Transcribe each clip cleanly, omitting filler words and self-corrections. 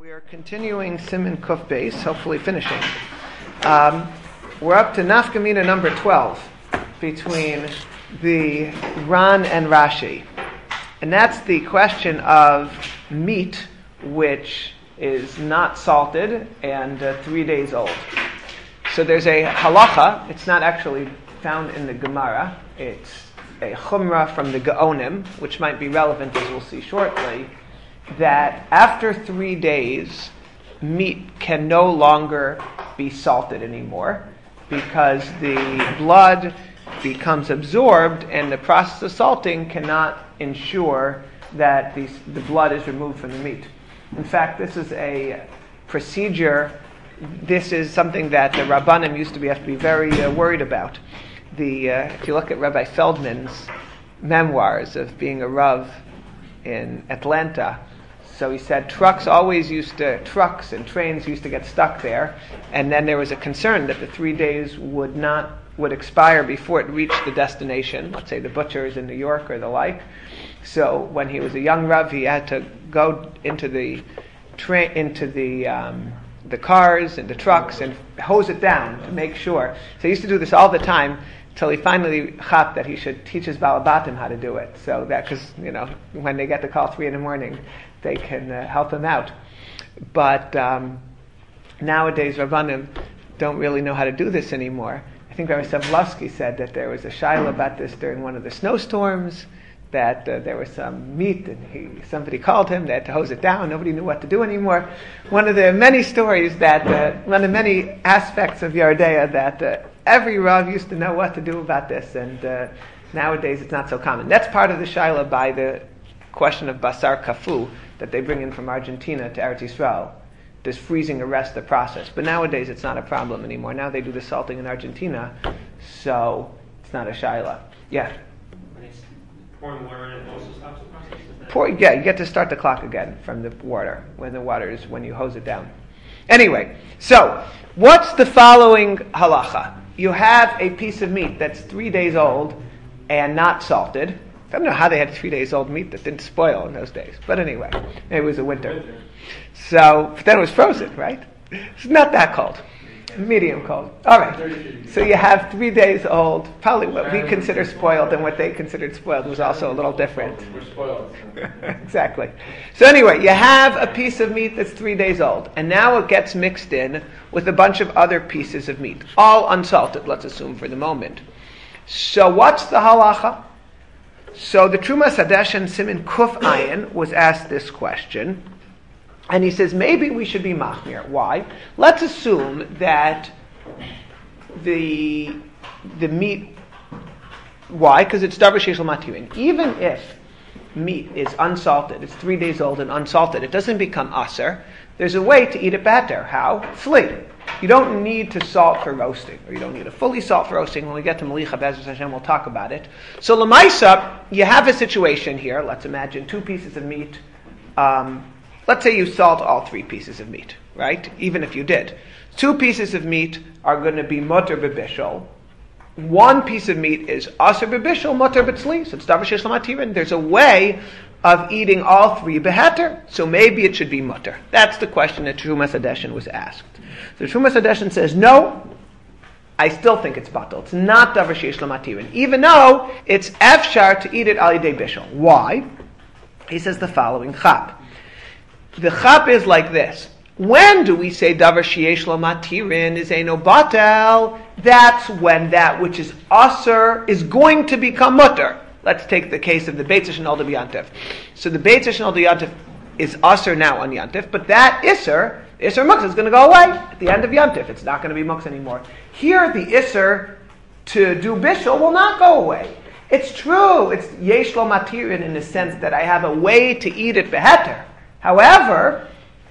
We are continuing Siman Kuf Beis, hopefully finishing. We're up to Nafkamina number 12 between the Ran and Rashi. And that's the question of meat which is not salted and 3 days old. So there's a halacha, it's not actually found in the Gemara, it's a chumrah from the Gaonim, which might be relevant as we'll see shortly, that after 3 days, meat can no longer be salted anymore because the blood becomes absorbed and the process of salting cannot ensure that the blood is removed from the meat. In fact, this is a procedure, this is something that the Rabbanim used to have to be very worried about. If you look at Rabbi Feldman's memoirs of being a Rav in Atlanta, so he said trucks and trains used to get stuck there, and then there was a concern that the 3 days would expire before it reached the destination, let's say the butchers in New York or the like. So when he was a young Rav, he had to go into the cars and the trucks and hose it down to make sure. So he used to do this all the time till he finally chapped that he should teach his balabatim how to do it. So that, because when they get the call 3 a.m, they can help him out. But nowadays, Rabbanim don't really know how to do this anymore. I think Rabbi Savlovsky said that there was a shaila about this during one of the snowstorms, that there was some meat and somebody called him, they had to hose it down, nobody knew what to do anymore. One of the many stories one of the many aspects of Yardea that every Rav used to know what to do about this, and nowadays it's not so common. That's part of the shaila by the question of basar kafu that they bring in from Argentina to Eretz Yisrael. Does freezing arrest the process? But nowadays it's not a problem anymore. Now they do the salting in Argentina, so it's not a shaila. Yeah? Pouring water in it also stops the process? You get to start the clock again from the water, when you hose it down. Anyway, so what's the following halacha? You have a piece of meat that's 3 days old and not salted. I don't know how they had 3 days old meat that didn't spoil in those days. But anyway, it was a winter. So, but then it was frozen, right? It's not that cold. Medium cold. All right. So you have 3 days old. Probably what we consider spoiled and what they considered spoiled was also a little different. We're spoiled. Exactly. So anyway, you have a piece of meat that's 3 days old, and now it gets mixed in with a bunch of other pieces of meat, all unsalted, let's assume for the moment. So what's the halacha? So the Trumas Hadeshen Siman Kuf Ayin was asked this question, and he says maybe we should be machmir. Why? Let's assume that the meat. Why? Because it's davar sheish lo matirin. Even if meat is unsalted, it's 3 days old and unsalted, it doesn't become aser. There's a way to eat it better. How? Flee. You don't need to salt for roasting, or you don't need to fully salt for roasting. When we get to Melicha Be'ezus Hashem, we'll talk about it. So L'maisa, you have a situation here. Let's imagine 2 pieces of meat. Let's say you salt all 3 pieces of meat, right? Even if you did. 2 pieces of meat are going to be mutter b'bishul. 1 piece of meat is aser b'bishul, mutter b'tzli. So it's davar sheish lo matirin. There's a way of eating all 3 beheter. So maybe it should be mutter. That's the question that Trumas Hadeshen was asked. So Trumas Hadeshen says, no, I still think it's batal. It's not davar sheish lo matirin, even though it's efshar to eat it al yidei bishul. Why? He says the following chap. The chap is like this. When do we say davar sheish lo matirin is eino batal? That's when that which is aser is going to become mutter. Let's take the case of the Beitz Shenol Yantif. So the Beitz Shenol Yantif is aser now on Yantif, but that Isser muksa is going to go away at the end of Yantif. It's not going to be muksa anymore. Here, the Isser to do bishul will not go away. It's true, it's yesh lo matirin in the sense that I have a way to eat it beheter. However,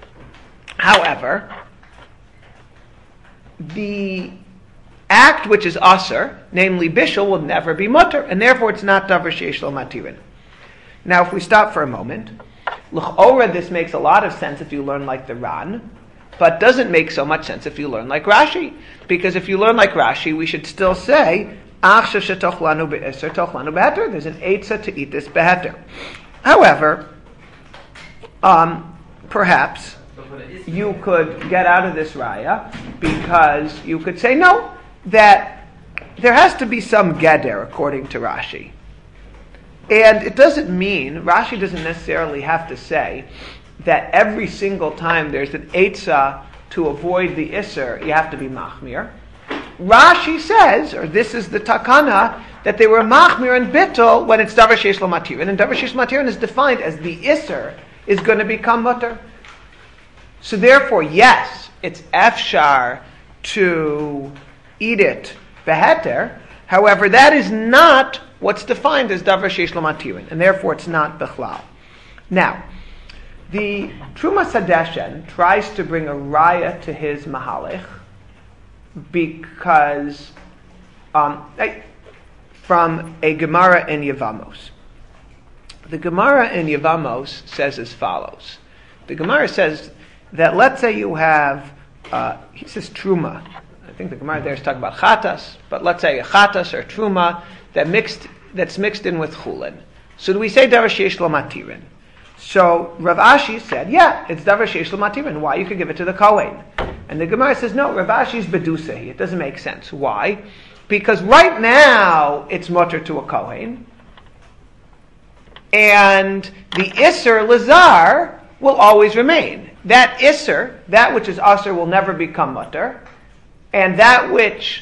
the act which is aser, namely bishul, will never be mutter, and therefore it's not davar sheish lo matirin. Now, if we stop for a moment, l'chora, this makes a lot of sense if you learn like the Ran, but doesn't make so much sense if you learn like Rashi. Because if you learn like Rashi, we should still say, achshav shetochlanu be'eser tochlanu beheter. There's an eitzah to eat this beheter. However, perhaps So you could get out of this raya because you could say no, that there has to be some geder according to Rashi. And it doesn't mean, Rashi doesn't necessarily have to say that every single time there's an eitzah to avoid the isser, you have to be machmir. Rashi says, or this is the takana, that they were machmir and bittul when it's davar sheish lo matirin. And davar sheish lo matirin is defined as the isser is going to become mutter. So therefore, yes, it's efshar to eat it beheter. However, that is not what's defined as davar sheish lo matirin, and therefore it's not bechlal. Now, the Trumas Hadeshen tries to bring a raya to his mahalich because from a Gemara in Yevamos. The Gemara in Yevamos says as follows. The Gemara says that let's say you have, he says truma. I think the Gemara there is talking about chatas, but let's say a chatas or truma that's mixed in with chulin. So do we say davar sheish lo matirin? So Rav Ashi said, yeah, it's davar sheish lo matirin. Why? You could give it to the Kohen. And the Gemara says, no, Rav Ashi's bedusahi. It doesn't make sense. Why? Because right now it's mutter to a Kohen, and the Isser Lazar will always remain. That Isser, that which is Asr, will never become mutter, and that which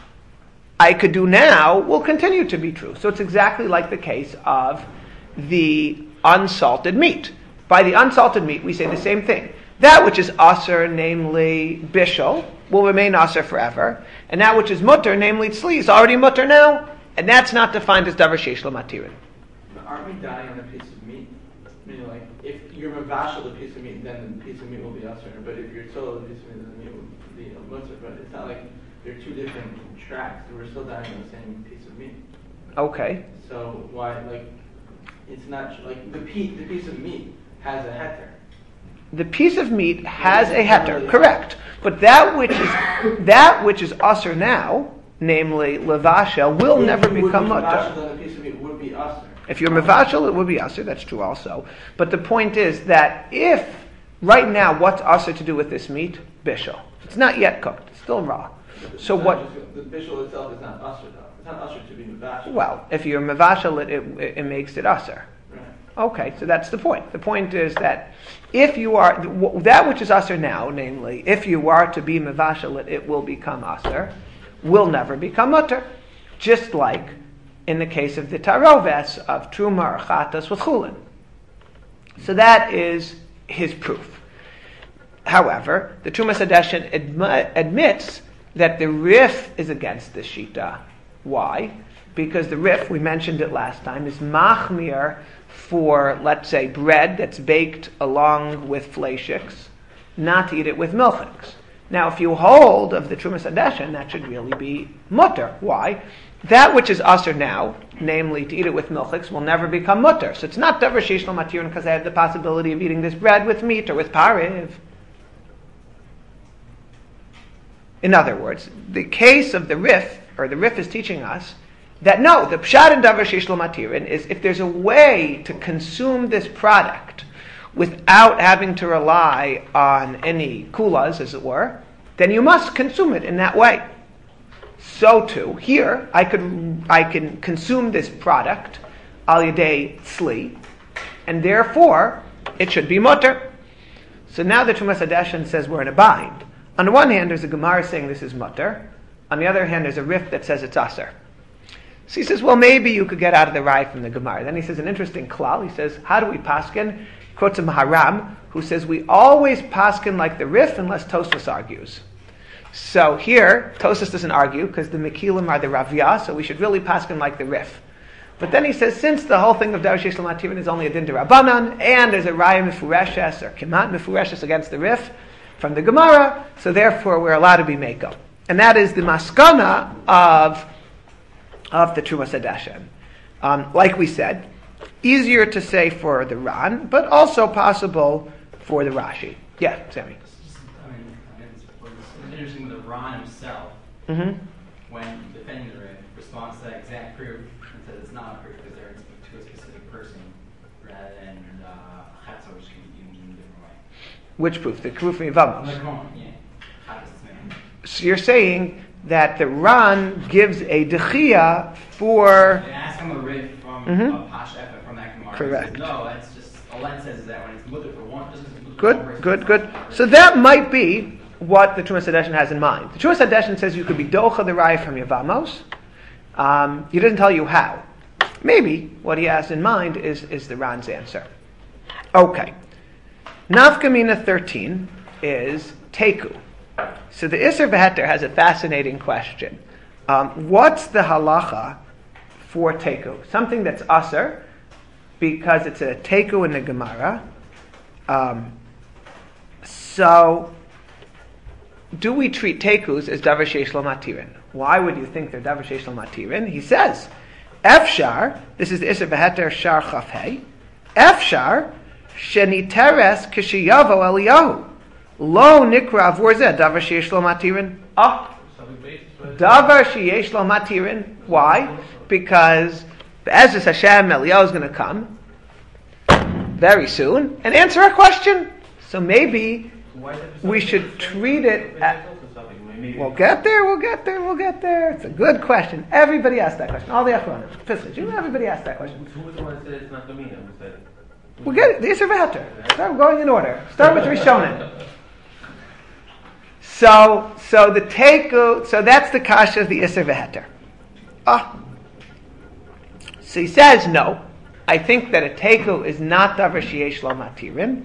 I could do now will continue to be true. So it's exactly like the case of the unsalted meat. By the unsalted meat, we say the same thing. That which is Asr, namely Bishul, will remain Asr forever, and that which is Mutter, namely Tzli, is already Mutter now, and that's not defined as Davar Sheish Lo Matirin. Aren't we dying on a piece of meat? I mean, like, if you're mavashal the piece of meat, then the piece of meat will be Asr, but if you're told the piece of meat, then the meat will be Mutter, but it's not like they're two different tracks, we're still dying on the same piece of meat. Okay. So why, like, it's not, like, the piece of meat has a heter. The piece of meat has a heter, correct. But that which is Asr now, namely Levashel, will never become mutter. Then a piece of meat would be Asr. If you're Mevashel, it would be Asr, that's true also. But the point is that if, right now, what's Asr to do with this meat? Bishul. It's not yet cooked, it's still raw. So what? The bishul itself is not Asr though. It's not Asr to be Mevashel. Well, if you're Mevashel, it makes it Asr. Okay, so that's the point. The point is that if you are, that which is Asr now, namely, if you are to be Mevashel, it will become Asr, will never become Mutter. Just like in the case of the Taroves of Truma or Chatas with Chulin. So that is his proof. However, the Trumas Hadeshen admits that the Rif is against the Shita. Why? Because the Rif, we mentioned it last time, is machmir for, let's say, bread that's baked along with fleishiks, not to eat it with milchiks. Now, if you hold of the Trumas Hadeshen, that should really be mutter. Why? That which is Asr now, namely to eat it with milchiks, will never become mutter. So it's not davar sheish lo matirin because I had the possibility of eating this bread with meat or with pariv. In other words, the case of the Rif, or the Rif is teaching us that no, the pshat in davar sheish lo matirin is if there's a way to consume this product without having to rely on any kulas, as it were, then you must consume it in that way. So too, here, I can consume this product al yadei tzli, and therefore, it should be mutter. So now the Trumas Hadeshen says we're in a bind. On the one hand, there's a Gemara saying this is mutter. On the other hand, there's a Rif that says it's aser. So he says, well, maybe you could get out of the rye from the Gemara. Then he says an interesting klal. He says, how do we paskin? Quotes a Maharam, who says, we always paskin like the Rif unless Tosfos argues. So here, Tosfos doesn't argue because the Mekilim are the Ravya, so we should really paskin like the Rif. But then he says, since the whole thing of davar sheish lo matirin is only a din d'Rabbanan, and there's a raya mefureshes or kemat mefureshes against the Rif from the Gemara, so therefore we're allowed to be meko. And that is the maskana of the Trumas Hadeshen. Like we said, easier to say for the Ran, but also possible for the Rashi. Yeah, Sammy. It's interesting with the Ran himself, when defending the Rif, responds to that exact proof and says it's not a proof because they're to a specific person rather than Chatzor, which can be used in a different way. Which proof? The proof from Yevamos. Yeah. So you're saying that the Ran gives a dechia for... They ask him a riff from Mhm. Pash Efa from that Gemara. Correct. He says, no, that's just, Olen says that when it's mutter for one, just mutter for one Good, person, good, it's good. not So that might be what the Trumas Hadeshin has in mind. The Trumas Hadeshin says you could be docha the raya from Yevamos. He doesn't tell you how. Maybe what he has in mind is the Ran's answer. Okay. Nafkamina 13 is Teku. So the Isser V'Heter has a fascinating question. What's the halacha for Teku? Something that's Aser, because it's a Teku in the Gemara. So, do we treat Tekus as Davar Sheish Lo Matirin? Why would you think they're Davar Sheish Lo Matirin? He says, Efshar, this is the Isser V'Heter Shar Chaf Hei, Efshar, Sheniteres Kishiyavo Eliyahu. Lo nikra avur zeh davar sheyesh lo matirin. Davar sheyesh lo matirin. Why? Because Be'ezus Hashem Eliyahu is going to come very soon and answer our question. So maybe we should treat it. We'll get there. It's a good question. Everybody asked that question. All the Achronim. Everybody asked that question. Who was the one that said it's not Domina? Who said it? We'll get it. The Isser V'Heter. Start going in order. Start with Rishonim. So the Teku, so that's the kasha of the Isser V'Heter. So he says, no, I think that a Teku is not Davar Sheyesh Lo Matirin.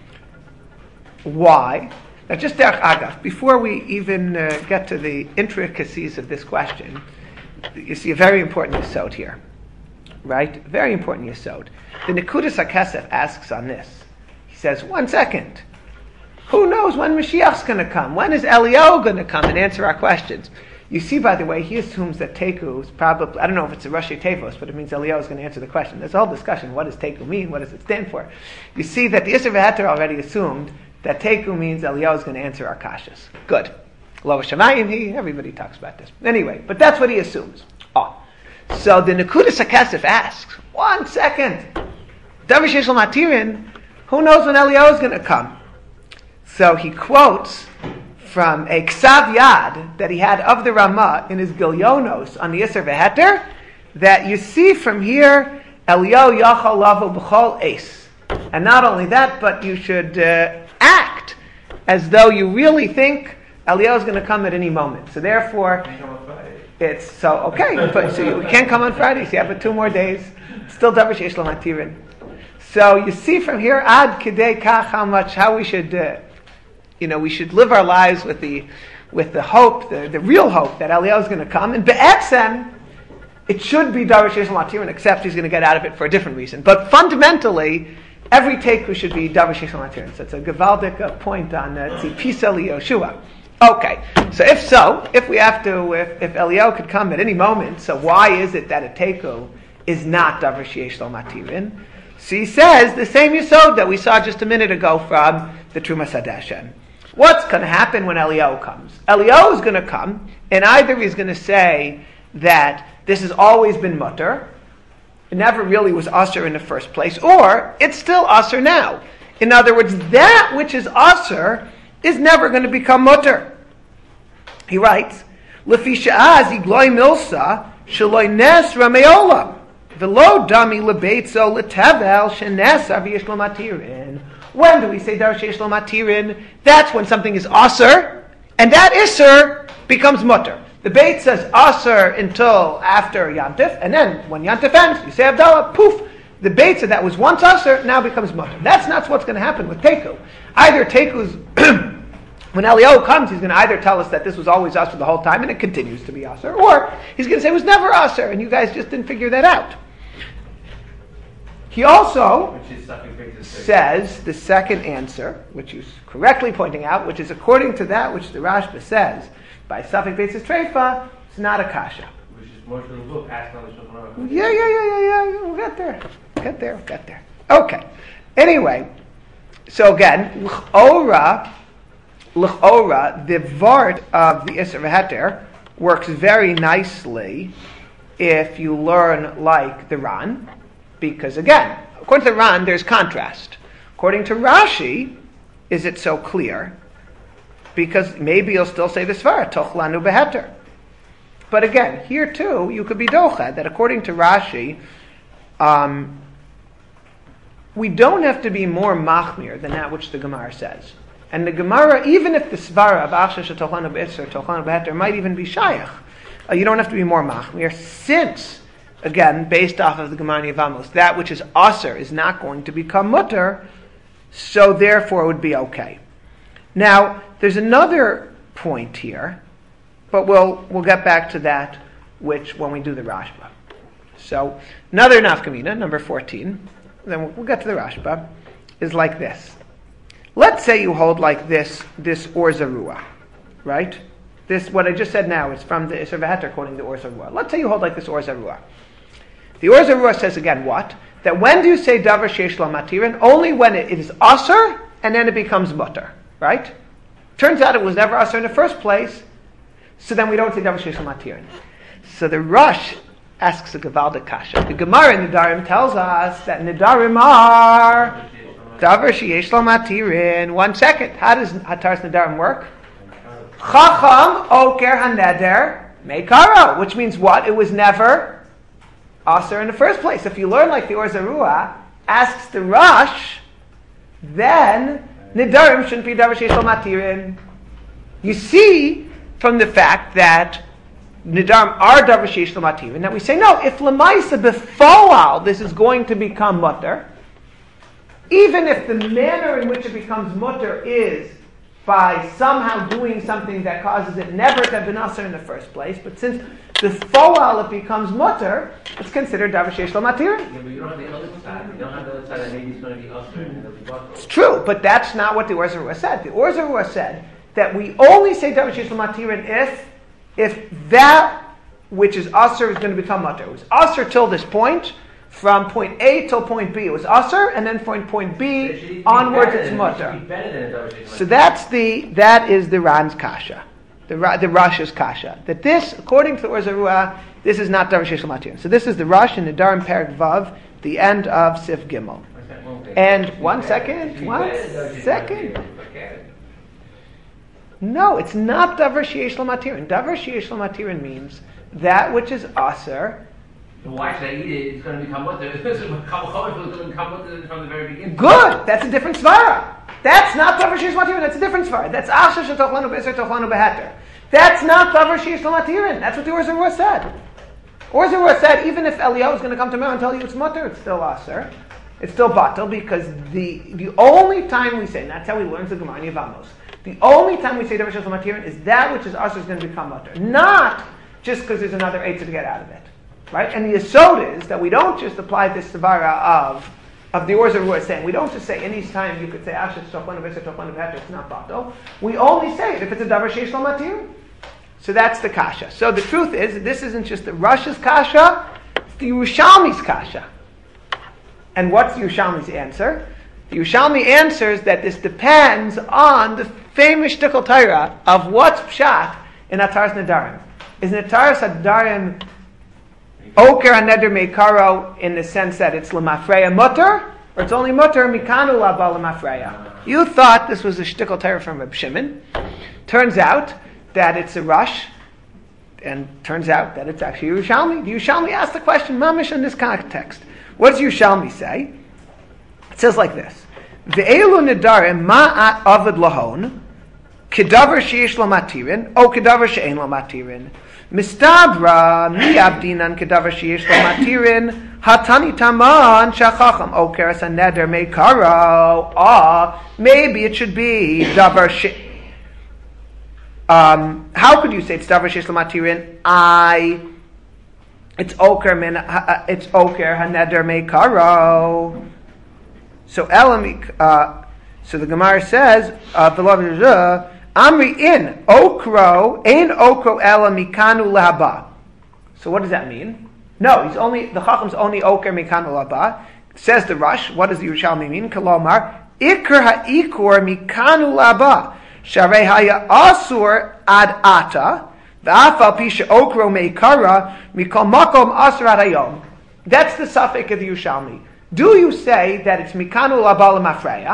Why? Now just Derech Agav, before we even get to the intricacies of this question, you see a very important yesod here. Right? Very important yesod. The Nekudas HaKesef asks on this. He says, 1 second. Who knows when Mashiach's going to come? When is Eliyahu going to come and answer our questions? You see, by the way, he assumes that Teku is probably, I don't know if it's a Rashi Tevos, but it means Eliyahu is going to answer the question. There's a whole discussion. What does Teku mean? What does it stand for? You see that the Isser V'Heter already assumed that Teku means Eliyahu is going to answer our kashas. Good. Lo Shamayim, everybody talks about this. Anyway, but that's what he assumes. So the Nekudas HaKesef asks, 1 second. Davar Sheish Lo Matirin, who knows when Eliyahu is going to come? So he quotes from a Ksav Yad that he had of the Ramah in his Gilyonos on the Isser V'Heter, that you see from here, Eliyahu Yachal Lavo B'chol Eis. And not only that, but you should act as though you really think Eliyahu is going to come at any moment. So therefore, it's so okay. So you can't come on Fridays. You have 2 more days. Still Davar Sheish Lo Matirin. So you see from here, Ad Kidei Kach, how we should, we should live our lives with the hope, the real hope that Eliyahu is going to come. And Be'etzem, it should be Davar Sheish Lo Matirin, except he's going to get out of it for a different reason. But fundamentally, every Teku should be Davar Sheish Lo Matirin. So it's a Gevaldik point on Tzipisa Liyoshua. Okay, so if we have to, if Eliyahu could come at any moment, so why is it that a Teku is not Davar Sheyesh Lo Matirin? So he says the same yesod that we saw just a minute ago from the Trumas Hadeshin. What's going to happen when Eliyahu comes? Eliyahu is going to come, and either he's going to say that this has always been mutter, it never really was aser in the first place, or it's still aser now. In other words, that which is aser is never going to become mutter. He writes, Lefi she'az igloi milsa sheloi nes rameolam v'lo dami lebeitzo letevel shenes aviyesh lo matirin. When do we say Davar Sheish Lo Matirin? That's when something is aser, and that iser becomes mutter. The Beit says aser until after Yantif, and then when Yantif ends, you say Havdalah, poof. The Beit said that was once aser, now becomes mutter. That's not what's going to happen with Teku. Either Teku's when Eliyahu comes, he's going to either tell us that this was always aser the whole time and it continues to be aser, or he's going to say it was never aser and you guys just didn't figure that out. He also says the second answer, which he's correctly pointing out, which is according to that which the Rashba says by Safek Beitzes Treifa, it's not a kasha. Which is more than the book passed on the Shulchan Aruch. Yeah. We'll get there. Okay. Anyway, so again, l'chora, the vart of the Isser V'Heter works very nicely if you learn like the Ran, because again, according to the Ran, there's contrast. According to Rashi, is it so clear? Because maybe you'll still say the svara, tochlanu beheter. But again, here too, you could be docha, that according to Rashi, we don't have to be more machmir than that which the Gemara says. And the Gemara, even if the svara of achsha shetochlanu be'itzer, tochlanu beheter, might even be shayach, you don't have to be more machmir, since, again, based off of the Gemara Yevamos, that which is aser is not going to become mutter, so therefore it would be okay. Now, there's another point here, but we'll get back to that when we do the Rashba. So, another nafkamina, number 14, then we'll get to the Rashba, is like this. Let's say you hold like this Or Zarua, right? This, what I just said now, is from the Isser V'Heter quoting the Or Zarua. Let's say you hold like this Or Zarua. The Or Zarua says again what? That when do you say Davar Sheish Lo Matirin? Only when it is Aser, and then it becomes Mutter, right? Turns out it was never Aser in the first place, so then we don't say Davar Sheish Lo Matirin. So the Rosh asks a Gavaldik Kasha. The Gemara in Nedarim tells us that Nedarim are Davar Sheish Lo Matirin. 1 second. How does Hataras Nedarim work? Chacham Oker HaNeder Meikaro, which means what? It was never Aser in the first place. If you learn like the Or Zarua asks the Rosh, then Nedarim shouldn't be Davar Sheish Lo Matirin. You see from the fact that Nedarim are Davar Sheish Lo Matirin that we say, no, if Lamaisa Befoal this is going to become mutter, even if the manner in which it becomes mutter is by somehow doing something that causes it never to have been Aser in the first place, but since Befoal it becomes mutter, it's considered Davar Sheish Lo Matirin. Yeah, but you don't have the other side. You don't have the other side that maybe it's going to be Aser and it'll be Batel. It's true, but that's not what the Or Zarua said. The Or Zarua said that we only say Davar Sheish Lo Matirin if that which is Aser is going to become mutter. It was Aser till this point, from point A till point B. It was Aser, and then from point B onwards it's mutter. So that is the Ran's kasha, the Rosh's kasha. That this, according to the Or Zarua, this is not Davar Sheish Lo Matirin. So this is the Rosh in the Nedarim Perek Vav, the end of Sif Gimel. And 1 second. No, it's not Davar Sheish Lo Matirin. Davar Sheish Lo Matirin means that which is Aser. Why should I eat it? It's going to become what? It's going to become what from the very beginning. Good! That's a different svara. That's not Davar Sheish Lo Matirin. That's a different svara. That's Achsha Shetochlanu Be'Isr Tochlanu Beheter. That's not Davar Sheish Lo Matirin. That's what the Or Zarua said. Or Zarua said, even if Eliyahu is going to come tomorrow and tell you it's mutter, it's still Aser. It's still batel, because the only time we say, and that's how we learn the Gemara Yevamos, the only time we say Davar Sheish Lo Matirin is that which is Aser is going to become mutter. Not just because there's another eitzah to get out of it. Right? And the yesod is that we don't just apply this svara of the Or Zarua saying, we don't just say any time you could say Asher Tochlanu Be'Isr Tochlanu Beheter, it's not batel. We only say it if it's a Davar Sheish Lo Matirin. So that's the kasha. So the truth is, this isn't just the Rosh's kasha, it's the Yerushalmi's kasha. And what's the Yerushalmi's answer? The Yerushalmi answers that this depends on the famous shtickle Torah of what's pshat in Hataras Nedarim. Is Hataras Nedarim Oker HaNeder Meikaro in the sense that it's L'mafreya mutter, or it's only mutter Mikanu Laba L'mafreya? You thought this was a shtickle Torah from Reb Shimon. Turns out that it's a Rosh, and turns out that it's actually Yerushalmi. The Yerushalmi asked the question, mamish, in this context. What does Yerushalmi say? It says like this: Ve'elu nedarim ma'at avad lahon, kedavar sheish lo matirin, o kedavar she'ein lo matirin. Mistabra mi'abdinan kedavar sheish lo matirin, hatani taman shachacham okeres haneder meikaro. Maybe it should be davar she. How could you say it's davar sheish lo matirin? It's oker haneder meikaro. So so the Gemara says, Amri in okro ein okro ela mikanu lahaba. So what does that mean? No, the Chacham's only oker mikanu lahaba. Says the Rosh. What does the Yerushalmi mean? Kalomar ikr ha'ikor mikanu lahaba sharei haya asur ad ata v'afal pisha okro meikara mikol makom asur ad hayom. That's the suffix of the Yerushalmi. Do you say that it's mikanu laba l'mafreya,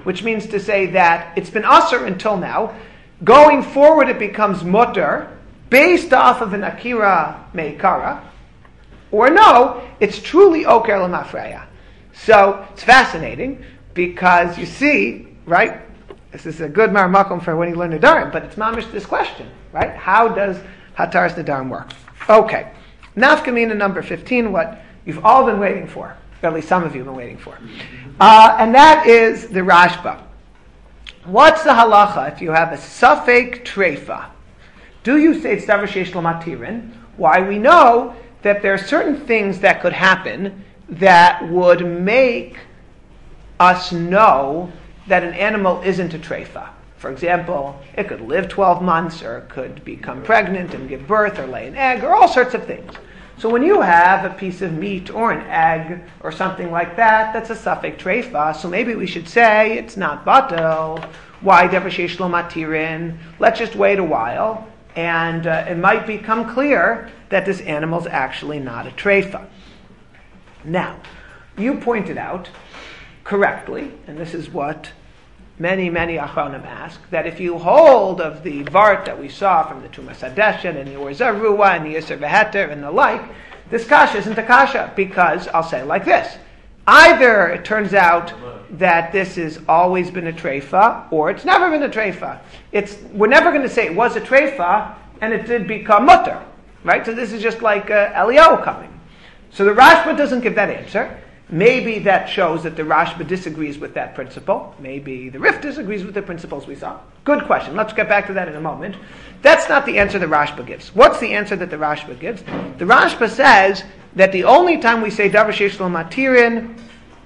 which means to say that it's been asur until now. Going forward, it becomes mutter based off of an akira meikara, or no, it's truly oker l'mafreya. So it's fascinating because you see, right? This is a good marmakum for when you learn Nedarim, but it's mamish this question, right? How does Hataras Nedarim work? Okay, nafkamina number 15, what you've all been waiting for, or at least some of you have been waiting for, and that is the Rashba. What's the halacha if you have a safek treifa? Do you say it's davar sheish lo matirin? Why, we know that there are certain things that could happen that would make us know that an animal isn't a treifa. For example, it could live 12 months, or it could become pregnant and give birth, or lay an egg, or all sorts of things. So when you have a piece of meat or an egg or something like that, that's a safek treifa. So maybe we should say it's not batel. Why davar sheish lo matirin? Let's just wait a while, and it might become clear that this animal's actually not a treifa. Now, you pointed out correctly, and this is what many achronim ask, that if you hold of the vart that we saw from the Tumas Hadeshen and the Or Zarua and the Yisr V'Heter and the like, this kasha isn't a kasha, because I'll say it like this. Either it turns out that this has always been a treifa, or it's never been a treifa. We're never going to say it was a treifa, and it did become mutter. Right? So this is just like Eliyahu coming. So the Rashba doesn't give that answer. Maybe that shows that the Rashba disagrees with that principle. Maybe the Rif disagrees with the principles we saw. Good question. Let's get back to that in a moment. That's not the answer the Rashba gives. What's the answer that the Rashba gives? The Rashba says that the only time we say davar sheish lo matirin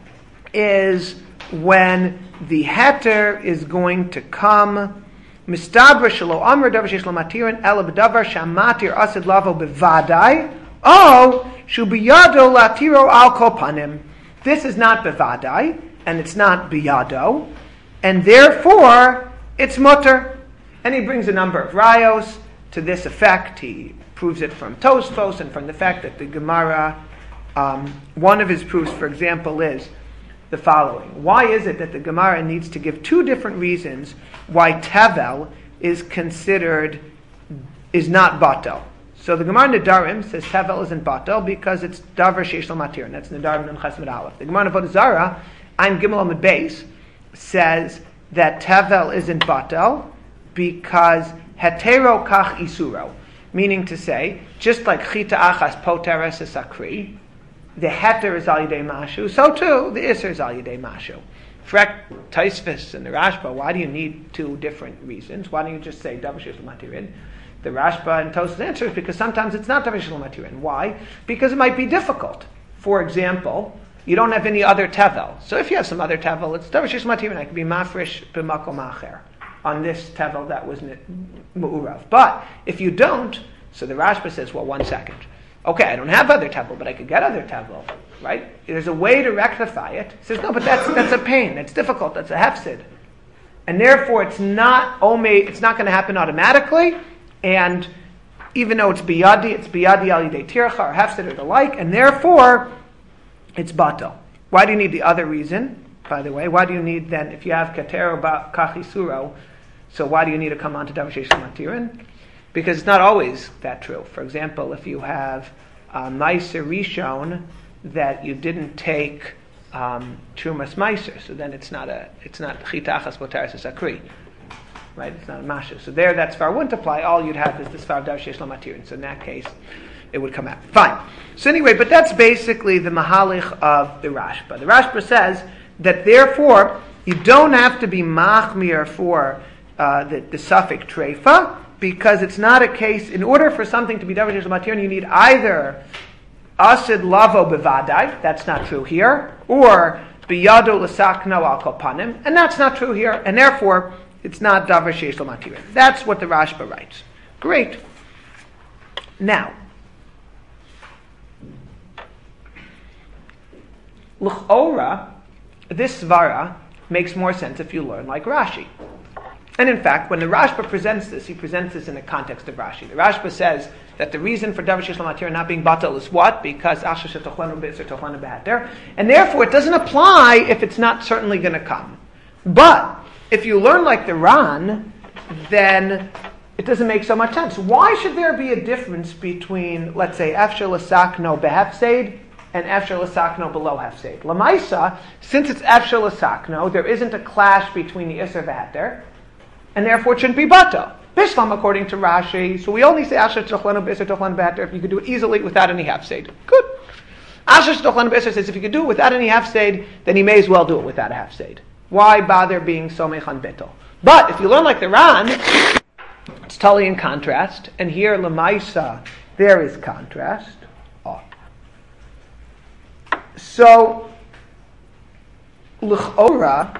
is when the heter is going to come mistabra shelo amr davar sheish lo matirin ela b'davar shamatir asid lavo bevadai oh shu biyado latiro al kol panim. This is not bevadai, and it's not biyado, and therefore it's mutter. And he brings a number of rayos to this effect. He proves it from Tosfos and from the fact that the Gemara, one of his proofs, for example, is the following. Why is it that the Gemara needs to give two different reasons why Tevel is not batel? So the Gemara Nedarim says Tevel isn't batel because it's davar sheish lo matirin. That's Nedarim and Chesed Aleph. The Gemara Avodah Zarah, Ein Gimel Amud Beis, says that Tevel isn't batel because hetero kach isuro, meaning to say, just like chita achas poteres sakri, the heter is al yidei mashu, so too the iser is al yidei mashu. Frek Taisvis and the Rashba, why do you need two different reasons? Why don't you just say davar sheish lo matirin? The Rashba and Tosfos answer is because sometimes it's not davar sheish lo matirin. Why? Because it might be difficult. For example, you don't have any other tevel. So if you have some other tevel, it's davar sheish lo matirin. I could be mafresh b'makom acher on this tevel that was mu'urav. But if you don't, so the Rashba says, well, 1 second. Okay, I don't have other tevel, but I could get other tevel, right? There's a way to rectify it. He says, no, but that's a pain. That's difficult. That's a hefsid. And therefore, it's not going to happen automatically. And even though it's biyadi al yidei tircha or hefsid or the like, and therefore, it's batel. Why do you need the other reason? By the way, why do you need then, if you have katero kachisuro, so why do you need to come on to davar sheish lo matirin? Because it's not always that true. For example, if you have meiser rishon that you didn't take trumas meiser, so then it's not chita achas poteres sakri, right? It's not a masha. So there, that svar wouldn't apply. All you'd have is the svar of davar sheish lo matirin. So in that case, it would come out. Fine. So anyway, but that's basically the mahalich of the Rashba. The Rashba says that therefore you don't have to be machmir for the suffix treifa, because it's not a case, in order for something to be davar sheish lo matirin, you need either asid lavo bevadai, that's not true here, or biyado l'sakno al kol panim, and that's not true here, and therefore it's not davar sheish lo matirin. That's what the Rashba writes. Great. Now, l'chora, this svara makes more sense if you learn like Rashi. And in fact, when the Rashba presents this, he presents this in the context of Rashi. The Rashba says that the reason for davar sheish lo matirin not being batel is what? Because asher shetochlanu b'isr tochlanu b'heter, and therefore it doesn't apply if it's not certainly going to come. But if you learn like the Ran, then it doesn't make so much sense. Why should there be a difference between, let's say, Efshel L'Sakno Behefseid and Efshel L'Sakno below Hefseid? Lamaisa, since it's Efshel L'Sakno, there isn't a clash between the Isser V'Heter, and therefore it shouldn't be Bato. Bishlam, according to Rashi, so we only say Asher T'ochlanu B'Isser T'ochlanu B'Heter if you could do it easily without any Hefseid. Good. Asher T'ochlanu B'Isser says if you could do it without any Hefseid, then you may as well do it without a Hefseid. Why bother being Somech on Bittul? But if you learn like the Ran, it's totally in contrast, and here Lamaisa, there is contrast. Oh. So, L'chora,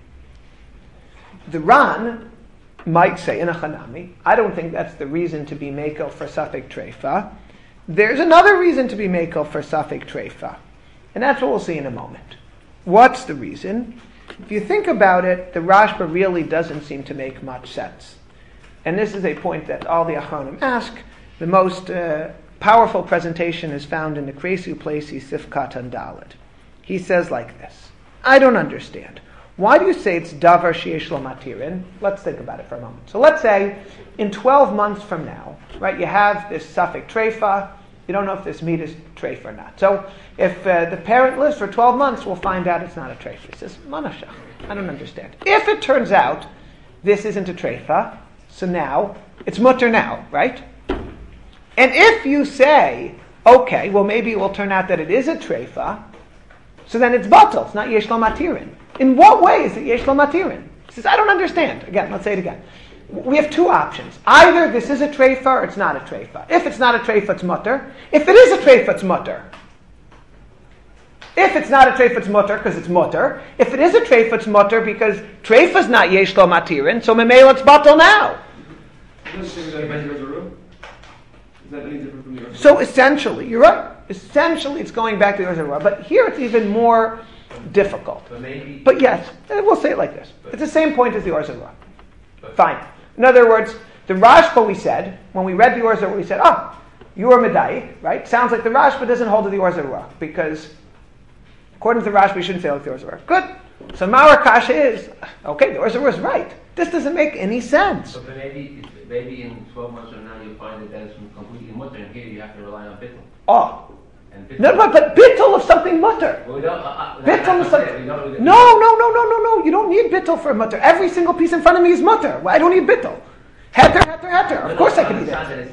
the Ran might say in a Chanami, I don't think that's the reason to be Mekel for Safek Treifa. There's another reason to be Mekel for Safek Treifa, and that's what we'll see in a moment. What's the reason? If you think about it, the Rashba really doesn't seem to make much sense. And this is a point that all the Achronim ask. The most powerful presentation is found in the Kresu Plesi Sifkat and Dalet. He says like this, I don't understand. Why do you say it's Davar Sheyesh Lo Matirin? Let's think about it for a moment. So let's say in 12 months from now, right, you have this Safek Treifa. You don't know if this meat is treif or not. So if the parent lives for 12 months, we'll find out it's not a treif. He says, Manashach, I don't understand. If it turns out this isn't a treifa, so now it's mutter now, right? And if you say, okay, well maybe it will turn out that it is a treifa, so then it's batal, it's not yesh lo matirin. In what way is it yesh lo matirin? He says, I don't understand. Again, let's say it again. We have two options. Either this is a treifa or it's not a treifa. If it's not a treifa, it's mutter. If it is a treifa, it's mutter. If it's not a treifa, it's mutter because it's mutter. If it is a treifa, it's mutter because treifa is not yesh lo matirin, so memela it's batal now. So essentially, you're right. Essentially, it's going back to the Orzerua. But here it's even more difficult. But yes, we'll say it like this. It's the same point as the Orzerua. Fine. In other words, the Rashba we said, when we read the Orzerua, we said, you are Medayik, right? Sounds like the Rashba doesn't hold to the Orzerua, because according to the Rashba, we shouldn't say like the Orzerua. Good. So Ma'ar Kasha is, okay, the Orzerua is right. This doesn't make any sense. But maybe in 12 months from now you'll find that that's completely mutter, and here you have to rely on bittul. Oh. No, but bittul of something mutter. Well, bittul of something. No. You don't need bittul for a mutter. Every single piece in front of me is mutter. Well, I don't need bittul. Heter. Of course I can eat it.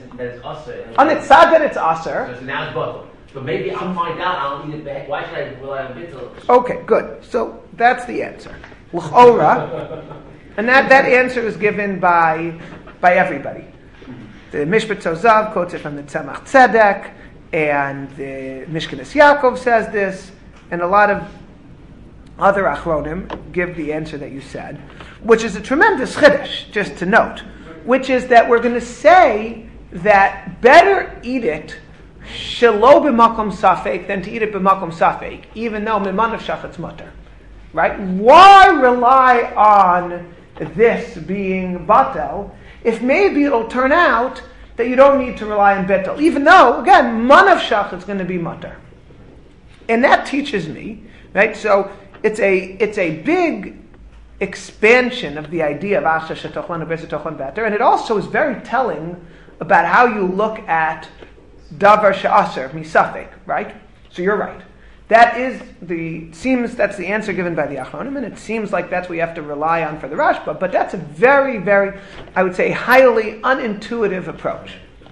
On its side that it's aser. So now it's bottle. But maybe I'll find out I'll eat it back. Why should I rely on bittul? Okay, good. So that's the answer. L'chora. And that answer is given by everybody. The Mishpat Zozav quotes it from the Tzemach Tzedek, and the Mishkenes Yaakov says this, and a lot of other Achronim give the answer that you said, which is a tremendous chiddush, just to note, which is that we're going to say that better eat it shelo b'makom safek than to eat it b'makom safek, even though mimanav shachatz mutter. Right? Why rely on this being batel if maybe it'll turn out that you don't need to rely on betel, even though, again, manav shachatz is going to be mutter. And that teaches me, right? So it's a big expansion of the idea of asher shetochlanu b'esed tochlan better, and it also is very telling about how you look at davar she'aser misafek, right? So you're right. That's the answer given by the Achronim, and it seems like that's what you have to rely on for the Rashba, but that's a very, very, I would say, highly unintuitive approach.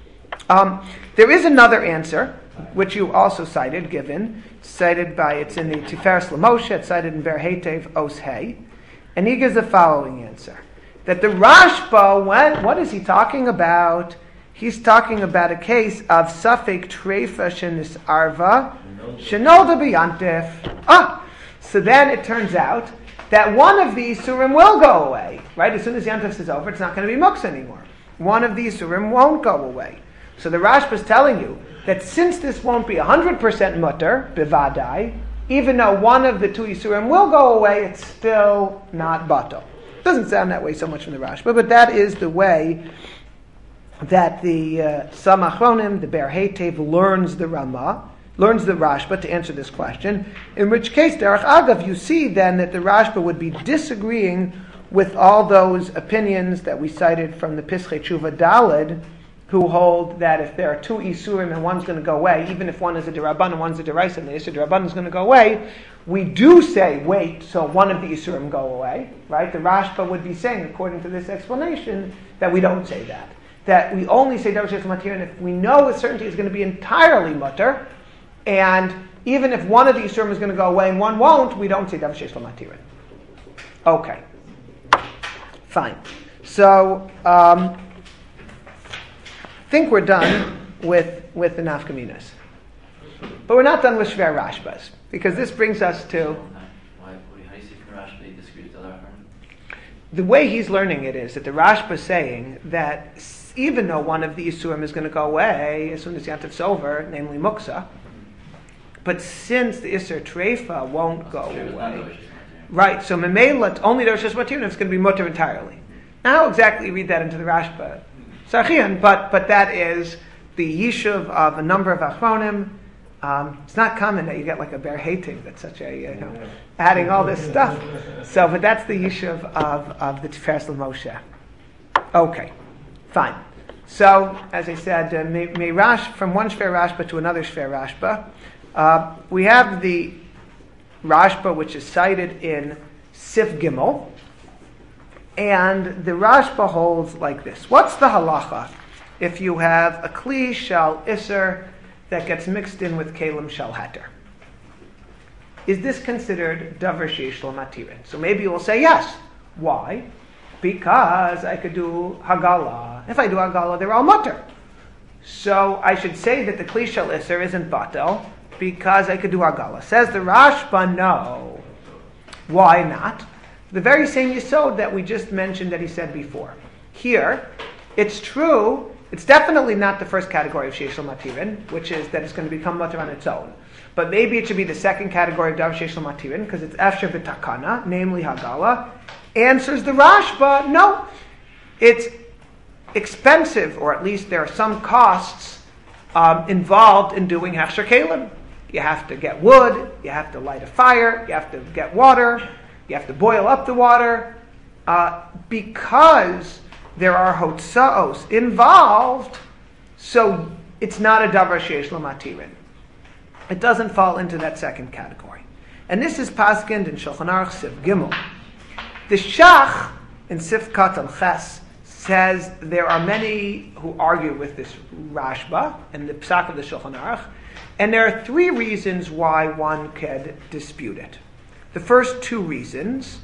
There is another answer, which you also cited it's in the Tiferes Lamoshe, it's cited in Ber Heitev Os Hey, and he gives the following answer, that the Rashba, what is he talking about? He's talking about a case of Safek Treifa Shenis Arva, Shenolda B'Yantif. So then it turns out that one of these Surim will go away, right? As soon as Yantif is over, it's not going to be Muksa anymore. One of these Surim won't go away. So the Rashba is telling you that since this won't be 100% mutter, bivadai, even though one of the two Yisurim will go away, it's still not bato. Doesn't sound that way so much from the Rashba, but that is the way that the Samachronim, the Ber Heitev, learns the Ramah, learns the Rashba to answer this question, in which case, Derech Agav, you see then that the Rashba would be disagreeing with all those opinions that we cited from the Pischei Tshuva Daled, who hold that if there are two Isurim and one's going to go away, even if one is a Deraban and one's a Deraisa, and the Isur Deraban is going to go away, we do say, wait, so one of the Isurim go away, right? The Rashba would be saying, according to this explanation, that we don't say that. That we only say Davar Sheish Matirin if we know with certainty it's going to be entirely mutter, and even if one of the Isurim is going to go away and one won't, we don't say Davar Sheish Matirin. Okay. Fine. So, I think we're done with the nafkaminas. But we're not done with Shver Rashbas, because this brings us to... How do you see from the Rashba he disagrees with the other Acharonim? The way he's learning it is that the Rashba is saying that even though one of the Isurim is going to go away as soon as Yantiv's over, namely Muksa, but since the Isur Treifa won't go away... Right, so Memela, only Rosh Hashanah it's going to be mutter entirely. Now, how exactly read that into the Rashba? Sarchian, but that is the yishuv of a number of achronim. It's not common that you get like a ber hating that's such a, adding all this stuff. So, but that's the yishuv of the Tiferes Moshe. Okay, fine. So, as I said, from one Shver Rashba to another Shver Rashba, we have the Rashba which is cited in Sif Gimel, and the Rashba holds like this. What's the halacha if you have a kli shal iser that gets mixed in with kalim shal heter? Is this considered davar sheish lo matirin? So maybe you will say yes. Why? Because I could do hagala. If I do hagala, they're all mutter. So I should say that the kli shal iser isn't batel because I could do hagala. Says the Rashba, no. Why not? The very same yisod that we just mentioned that he said before. Here, it's true, it's definitely not the first category of Sheish Matirin, which is that it's going to become mutter on its own. But maybe it should be the second category of Davar Sheish Matirin, because it's Efsher B'Takana, namely Hagala. Answers the Rashba, no. It's expensive, or at least there are some costs involved in doing Hechsher Kalim. You have to get wood, you have to light a fire, you have to get water, you have to boil up the water, because there are hotzaos involved, so it's not a davar sheish lo matirin. It doesn't fall into that second category. And this is paskined in Shulchan Aruch Sif Gimel. The Shach in Sif Katal Ches says there are many who argue with this Rashba and the Psak of the Shulchan Aruch, and there are three reasons why one could dispute it. The first two reasons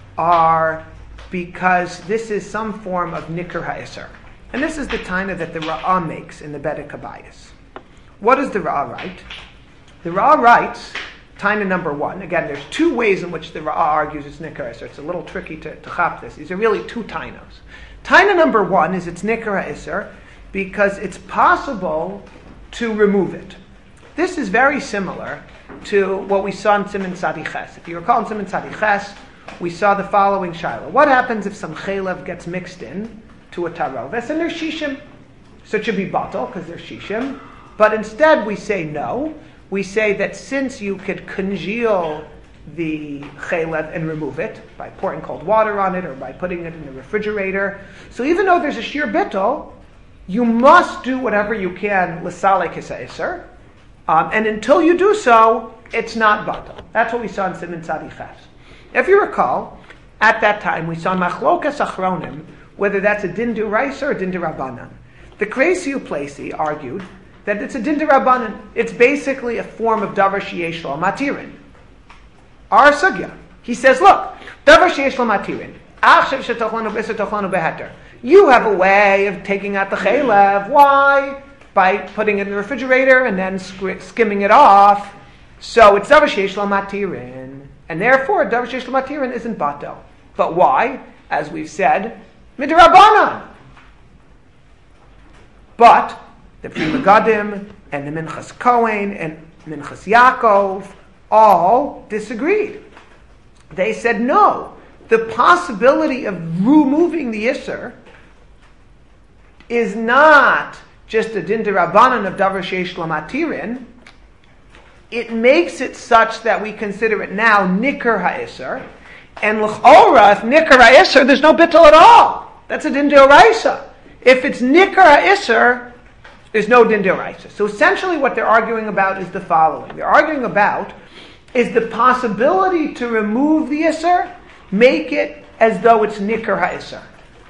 are because this is some form of Nikr HaIsser. And this is the taina that the Ra'ah makes in the Bedek Habayis. What does the Ra'ah write? The Ra'ah writes, taina number one. Again, there's two ways in which the Ra'ah argues it's Nikr HaIsser. It's a little tricky to chap this. These are really two tainos. Taina number one is it's Nikr HaIsser because it's possible to remove it. This is very similar to what we saw in Siman Tzadi Ches. If you recall in Siman Tzadi Ches, we saw the following shaila. What happens if some chaylev gets mixed in to a taroves and there's shishim? So it should be batal because there's shishim. But instead we say no. We say that since you could congeal the chaylev and remove it by pouring cold water on it or by putting it in the refrigerator, so even though there's a sheer bittul, you must do whatever you can l'salek hisa. And until you do so, it's not batal. That's what we saw in Siman Tzadi Ches. If you recall, at that time we saw machlokas achronim, whether that's a din d'oraisa or a din d'Rabbanan. The Kreisi Uplesi argued that it's a din d'Rabbanan. It's basically a form of davar sheyesh lo matirin. Our sugya, he says, look, davar sheyesh lo matirin. Achshav shetochlanu b'isur tochlanu beheter. You have a way of taking out the chaylev. Why? By putting it in the refrigerator and then skimming it off. So it's davar sheish lo matirin. And therefore, davar sheish lo matirin isn't batel. But why? As we've said, midrabanan. But the Pri Megadim and the Minchas Kohen and Minchas Yaakov all disagreed. They said no. The possibility of removing the Isser is not just a din d'Rabbanan of davar sheish lo matirin. it makes it such that we consider it now Nikr HaIsser, and L'chora, if Nikr HaIsser, there's no bittul at all. That's a din d'oraisa. If it's Nikr HaIsser, there's no din d'oraisa. So essentially what they're arguing about is the following. They're arguing about is the possibility to remove the Isser, make it as though it's Nikr HaIsser.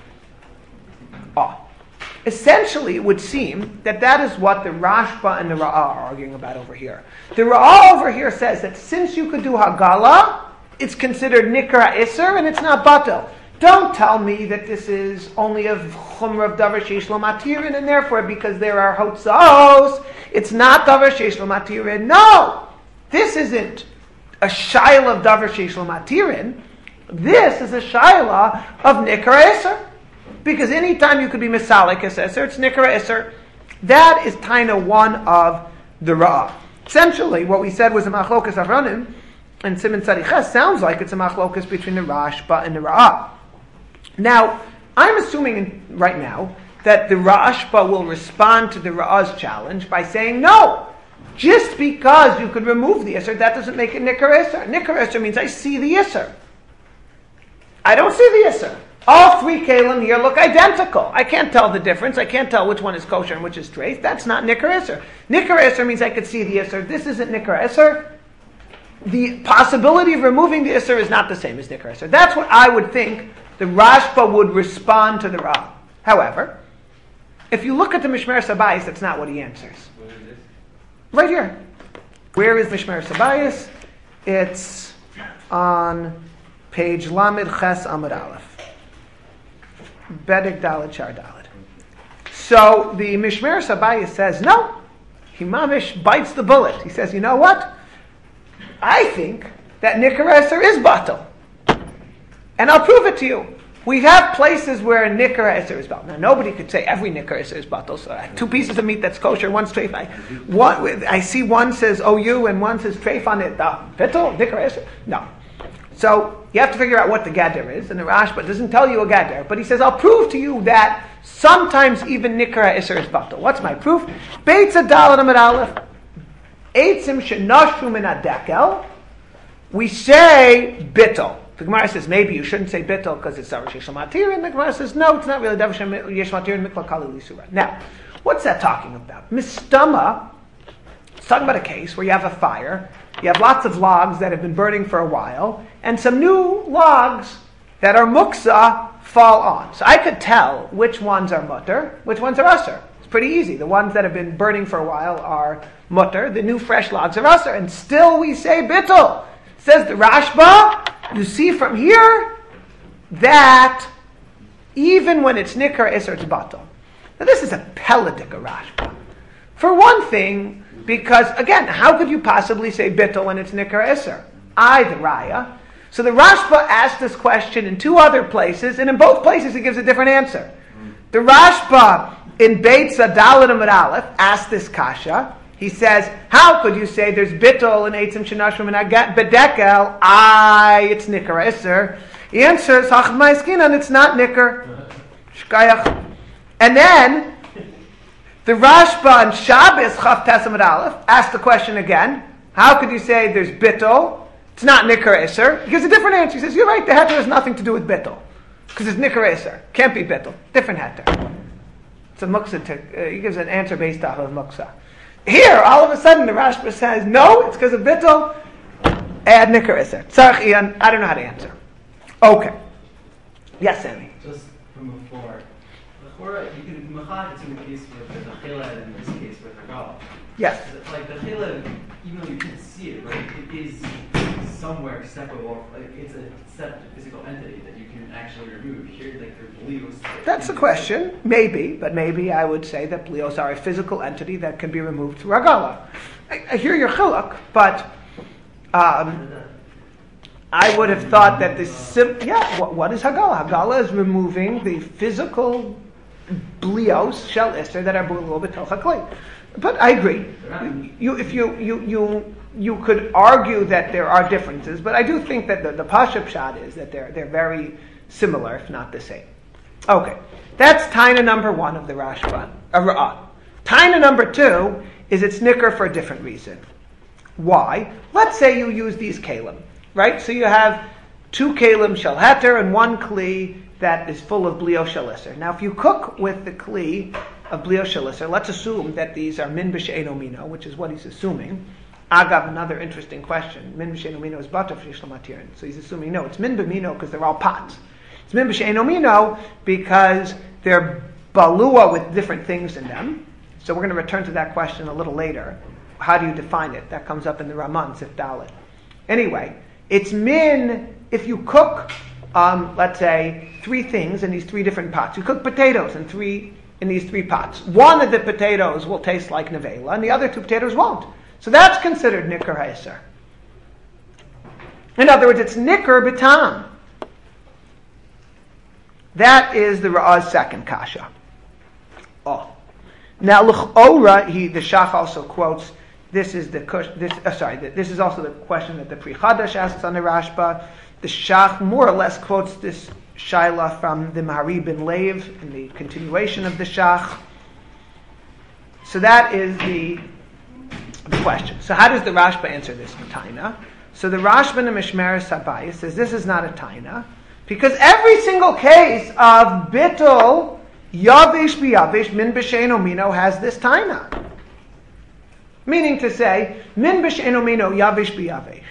Essentially, it would seem that that is what the Rashba and the Ra'ah are arguing about over here. The Ra'ah over here says that since you could do Hagala, it's considered Nikr HaIsser and it's not Batel. Don't tell me that this is only of Chumra of Davar Sheish Lo Matirin, and therefore, because there are Hotzos, it's not Davar Sheish Lo Matirin. No! This isn't a Shaila of Davar Sheish Lo Matirin. This is a Shaila of Nikr HaIsser. Because any time you could be Misalik Esser, it's Nikr HaIsser. That is Taina 1 of the Ra'ah. Essentially, what we said was a Machlokas Achronim, and Siman Tzadiches sounds like it's a Machlokas between the Rashba and the Ra'ah. Now, I'm assuming right now that the Rashba will respond to the Ra'ah's challenge by saying, no, just because you could remove the Isser, that doesn't make it Nikr HaIsser. Nikr HaIsser means I see the Isser. I don't see the Isser. All three kelim here look identical. I can't tell the difference. I can't tell which one is kosher and which is treif. That's not Nikr HaIsser. Nikr HaIsser means I could see the Isser. This isn't Nikr HaIsser. The possibility of removing the Isser is not the same as Nikr HaIsser. That's what I would think the Rashba would respond to the Ra'ah. However, if you look at the Mishmer Sabayis, that's not what he answers. Where is this? Right here. Where is Mishmer Sabayis? It's on page Lamed Ches Amud Aleph. Bedek Dalet Shar Dalet. So the Mishmer Sabayis says, no. He mamish bites the bullet. He says, you know what? I think that Nikr HaIsser is batel. And I'll prove it to you. We have places where Nikr HaIsser is batel. Now nobody could say every Nikr HaIsser is batel. So I have 2 pieces of meat that's kosher, one's treif. I see one says OU and one says treif on it. Batel? Nikr HaIsser? No. So you have to figure out what the gader is, and the Rashba doesn't tell you a gader, but he says, I'll prove to you that sometimes even Nikr HaIsser is batel. What's my proof? Beitz Dalet Amud Aleph, Eitzim Shenashu Min HaDekel, we say bittel. The Gemara says, maybe you shouldn't say bittel because it's Davar Sheish Lo Matirin, and the Gemara says, no, it's not really Davar Sheish Lo Matirin, Mikla Kali Lisura. Now, what's that talking about? Mistama, it's talking about a case where you have a fire, you have lots of logs that have been burning for a while, and some new logs that are muksa fall on. So I could tell which ones are mutter, which ones are usher. It's pretty easy. The ones that have been burning for a while are mutter, the new fresh logs are usher, and still we say bittul. Says the Rashba, you see from here that even when it's Nikr HaIsser, it's batel. Now this is a Peladika Rashba. For one thing, because again, how could you possibly say bittul when it's Nikr HaIsser? The Raya. So the Rashba asked this question in 2 other places, and in both places he gives a different answer. The Rashba in Beit Dalet Amud Aleph asked this kasha. He says, how could you say there's bittul in Eitzim Shenashim and Bedekel? It's Nikr HaIsser. He answers, Hachmai Skinan, it's not Nikr. Shkayach. And then the Rashba and Shabbos Chaf Tes Amud Aleph asked the question again. How could you say there's bittul? It's not Nikr HaIsser. He gives a different answer. He says, you're right, the heter has nothing to do with bittul. Because it's Nikr HaIsser. Can't be bittul. Different heter. It's a muksa. He gives an answer based off of muksa. Here, all of a sudden, the Rashba says, no, it's because of bittul. Add Nikr HaIsser. Tzarech Ian, I don't know how to answer. Okay. Yes, Sammy. Just from before. You could machad it's in the case with the chila, in this case with Hagala. Yes. Like the chila, even though you can't see it, right? It is somewhere separable. Like it's a separate physical entity that you can actually remove. Here, like the bleos. That's a question. Maybe, but maybe I would say that bleos are a physical entity that can be removed through Hagala. I hear your chiluk, but I would have thought that what is Hagala? Hagala is removing the physical blios shel ister that are below b'toch hakli. But I agree. You could argue that there are differences, but I do think that the pashup shot is that they're very similar, if not the same. Okay, that's taina number 1 of the Rashba. Taina number 2 is it's nicker for a different reason. Why? Let's say you use these kalim, right? So you have 2 kalim shel heter and 1 kli that is full of blio shel iser. Now, if you cook with the kli of blio shel iser, let's assume that these are min b'she'eno mino, which is what he's assuming. Agav, another interesting question. Min b'she'eno mino is bato f'shishlo matirin. So he's assuming, no, it's min b'mino because they're all pots. It's min b'she'eno mino because they're balua with different things in them. So we're going to return to that question a little later. How do you define it? That comes up in the Raman, Sif Dalet. Anyway, it's min if you cook, let's say, 3 things in these 3 different pots. You cook potatoes in these 3 pots. One of the potatoes will taste like nevela, and the other 2 potatoes won't. So that's considered nicker ha'eser. In other words, it's nicker b'tam. That is the Ra'ah's second kasha. Oh. Now, l'ch'ora, the Shach also quotes, this is also the question that the Pri Chadash asks on the Rashba. The Shach more or less quotes this shaila from the Mahari bin Leiv in the continuation of the Shach. So that is the question. So how does the Rashba answer this taina? So the Rashba in the Mishmeres Habayis says this is not a taina because every single case of bittul yavish b'yavish min b'she'eno mino has this taina. Meaning to say, min b'she'eno mino yavish b'yavish.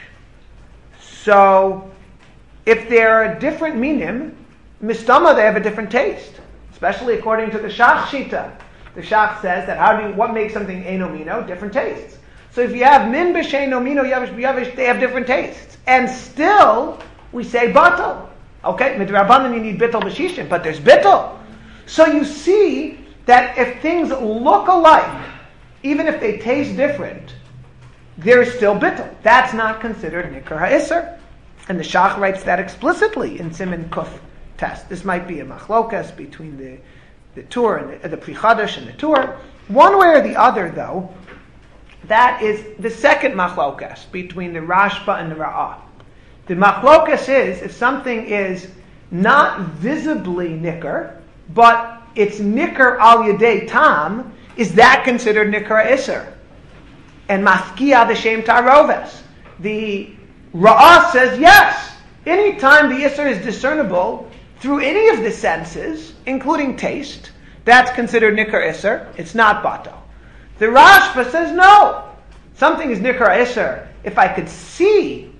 So, if there are different minim, mistama, they have a different taste. Especially according to the Shach Shita. The Shach says that what makes something eno mino? Different tastes. So if you have min b'she'eno mino yavish b'yavish, they have different tastes. And still, we say batal. Okay, midrabanan you need bittul b'shishim, but there's bittul. So you see that if things look alike, even if they taste different, there is still bittul. That's not considered nicker ha'isr. And the Shach writes that explicitly in Siman Kuf test. This might be a machlokas between the Tur and the Pri Chadash and the Tur. One way or the other, though, that is the second machlokas between the Rashba and the Ra'ah. The machlokas is if something is not visibly nicker, but it's nicker al yedei tam, is that considered nicker ha'isr? And mafkia the shem taroves. The Ra'ah says yes. Anytime the isser is discernible through any of the senses, including taste, that's considered nicker isser. It's not bato. The Rashba says no. Something is nicker isser if I could see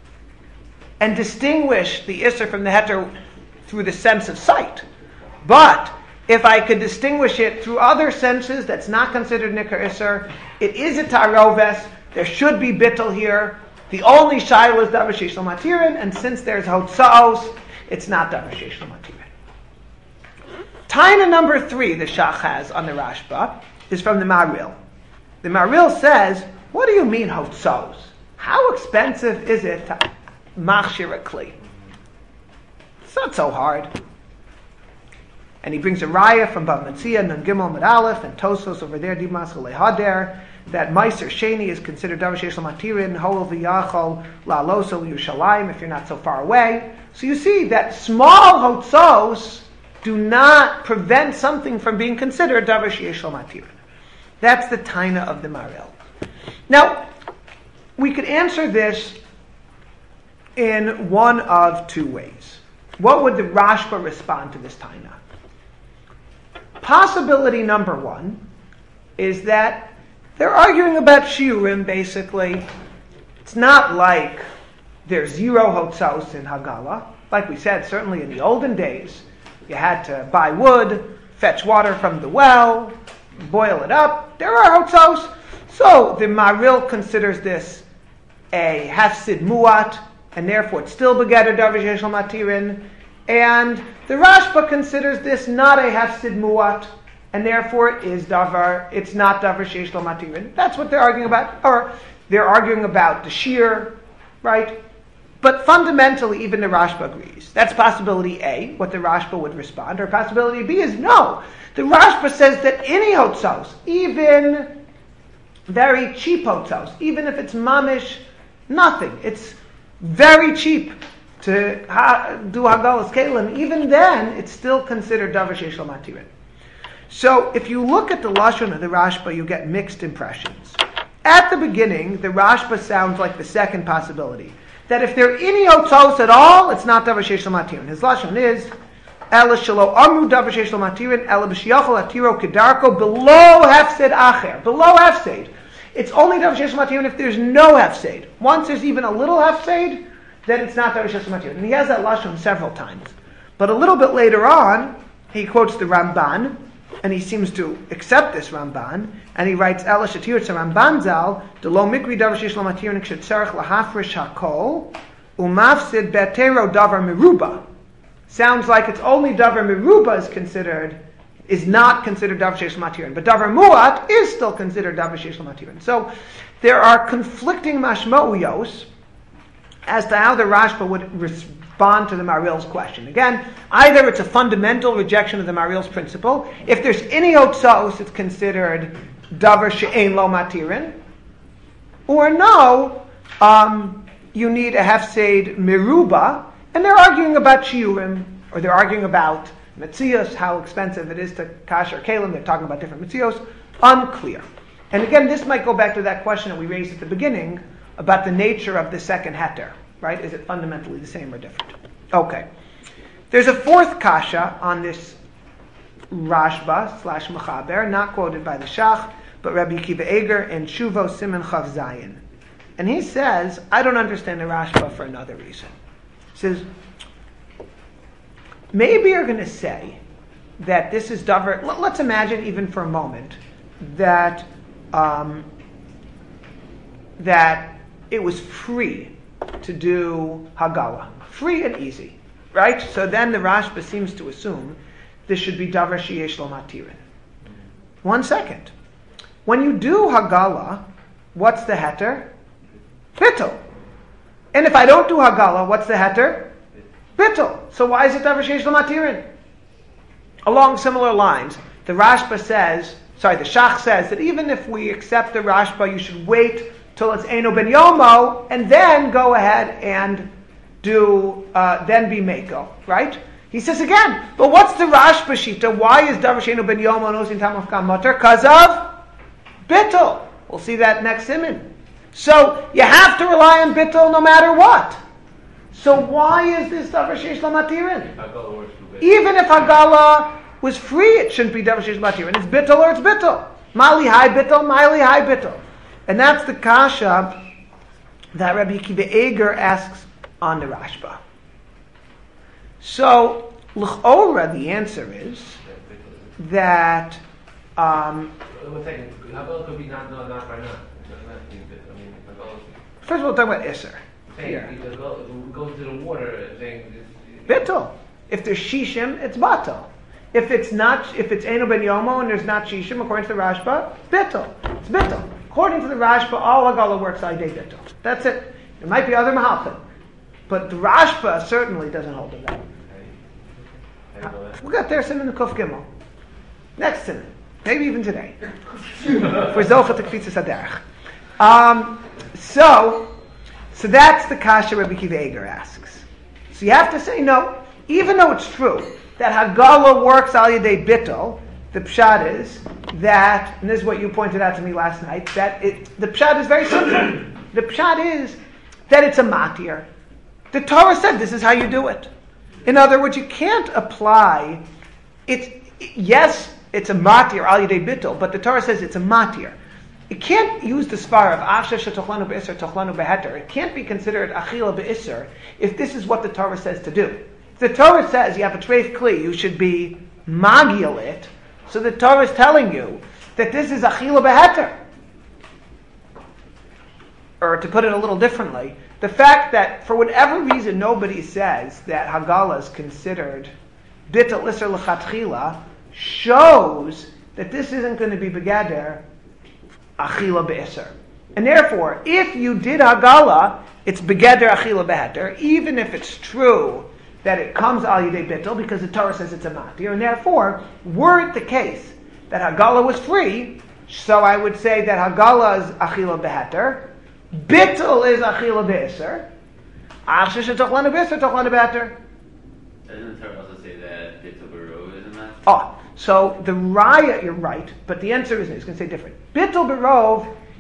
and distinguish the isser from the heter through the sense of sight. But if I could distinguish it through other senses, that's not considered nicker isser. It is a taroves. There should be bittul here. The only shayla is davar sheishlo matirin, and since there's hotzaos, it's not davar sheishlo matirin. Taina number 3 the Shach has on the Rashba is from the Maril. The Maril says, what do you mean hotzaos? How expensive is it to machshir a kli? It's not so hard. And he brings a raya from Bava Metzia, Nun Gimel Mid Aleph, and Tosos over there, Dimas Chulei Hader, that Meiser Sheni is considered davar sheishlo matirin, Hol v'yachol la'aloso Yerushalayim, if you're not so far away. So you see that small hotzos do not prevent something from being considered davar sheishlo matirin. That's the taina of the Maril. Now, we could answer this in one of 2 ways. What would the Rashba respond to this taina? Possibility number 1 is that they're arguing about shiurim, basically. It's not like there's 0 hotzaos in Hagala. Like we said, certainly in the olden days, you had to buy wood, fetch water from the well, boil it up. There are hotzaos. So the Maril considers this a hafsid muat, and therefore it's still begetter davar sheishlo matirin. And the Rashba considers this not a hafsid muat, and therefore it's not davar sheishlo matirin. That's what they're arguing about. Or they're arguing about the shear, right? But fundamentally, even the Rashba agrees. That's possibility A, what the Rashba would respond. Or possibility B is no. The Rashba says that any hotzos, even very cheap hotzos, even if it's mamish, nothing. It's very cheap to do hagalas kelim. Even then, it's still considered davar sheishlo matirin. So if you look at the lashon of the Rashba, you get mixed impressions. at the beginning, the Rashba sounds like the second possibility. That if there are any otos at all, it's not davar sheish lo matirin. His lashon is, ela shelo amru davar sheish lo matirin, ela b'shiyachol atiro kedarko, below hefsed acher. Below hefsed. It's only davar sheish lo matirin if there's no hefsed. Once there's even a little hefsed, then it's not davar sheish lo matirin. And he has that lashon several times. But a little bit later on, he quotes the Ramban, and he seems to accept this Ramban, and he writes, Ela shatir tzar Ramban zal, de lo mikri davar sheish lo matirin kshetzarech lahafresh hakol, umafsid betero davar meruba. Sounds like it's only davar meruba is not considered davar sheish lo matirin, but davar muat is still considered davar sheish lo matirin. So there are conflicting mashma'uyos as to how the Rashba would respond to the Maharil's question. Again, either it's a fundamental rejection of the Maharil's principle. If there's any otsos, it's considered davar she'ein lo matirin. Or no, you need a hefsed meruba, and they're arguing about shiurim, or they're arguing about metzios, how expensive it is to kasher kalim. They're talking about different metzios. Unclear. And again, this might go back to that question that we raised at the beginning about the nature of the second heter, right? Is it fundamentally the same or different? Okay. There's a fourth kasha on this Rashba / Mechaber, not quoted by the Shach, but Rabbi Akiva Eger and Shuvo Siman Chav Zayin. And he says, I don't understand the Rashba for another reason. He says, maybe you're going to say that this is davar. Let's imagine even for a moment that that it was free to do Hagala. Free and easy. Right? So then the Rashba seems to assume this should be davar sheyesh lo matirin. 1 second. When you do Hagala, what's the heter? Bittul. And if I don't do Hagala, what's the heter? Bittul. So why is it davar sheyesh lo matirin? Along similar lines, the Rashba says, the Shach says that even if we accept the Rashba, you should wait till it's Eino ben Yomo, and then go ahead and do, then be Meko, right? He says again, but what's the Rashba Shita? Why is Davar She'eino ben Yomo Nosin Tam of Mutter? Because of Bittul. We'll see that next siman. So you have to rely on Bittul no matter what. So why is this Davar Sheish lo matirin? Even if Hagala was free, it shouldn't be Davar Sheish lo matirin. It's Bittul or it's Bittul. Mali Hai Bittul, Mali Hai Bittul. And that's the kasha that Rabbi Akiva Eger asks on the Rashba. So, l'chora, the answer is that. 1 second. Hagala could be not right now. First of all, we're talking about Isser. Here. Goes to the water saying Bittul. If there's Shishim, it's Batal. If it's Eino ben Yomo and there's not Shishim, according to the Rashba, Bittul. It's Bittul. According to the Rashba, all Hagala works by day Bittul. That's it. There might be other Mahalchim. But the Rashba certainly doesn't hold to that. We got there Siman Kuf Gimel. Next Siman. Maybe even today. For Zocha Tekfitzas Haderech. So that's the kasha Rabbi Akiva Eger asks. So you have to say, no, even though it's true that Hagala works al yedei bittul, the pshat is that, and this is what you pointed out to me last night, that the pshat is very simple. The pshat is that it's a matir. The Torah said this is how you do it. In other words, you can't apply, it's a matir al yedei bittul, but the Torah says it's a matir. You can't use the svar of Asher shetochlanu be'isser tochlanu beheter. It can't be considered achila be'isser if this is what the Torah says to do. If the Torah says you have a treif kli, you should be magiel it. So the Torah is telling you that this is achila beheter. Or to put it a little differently, the fact that for whatever reason nobody says that Hagala is considered bittul isser l'chatchila shows that this isn't going to be begader achila be'eser. And therefore, if you did Hagala, it's begeder achila beheter, even if it's true that it comes al yidei bittul, because the Torah says it's a matir, and therefore, were it the case that Hagala was free, so I would say that Hagala is achila beheter, bittul is achila be'eser, achshe shetochlanu be'eser, tochlanu beheter. Doesn't the Torah also say that bittul b'ro is a matter? Oh, so the raya, you're right, but the answer is it's going to say different. Bittul berov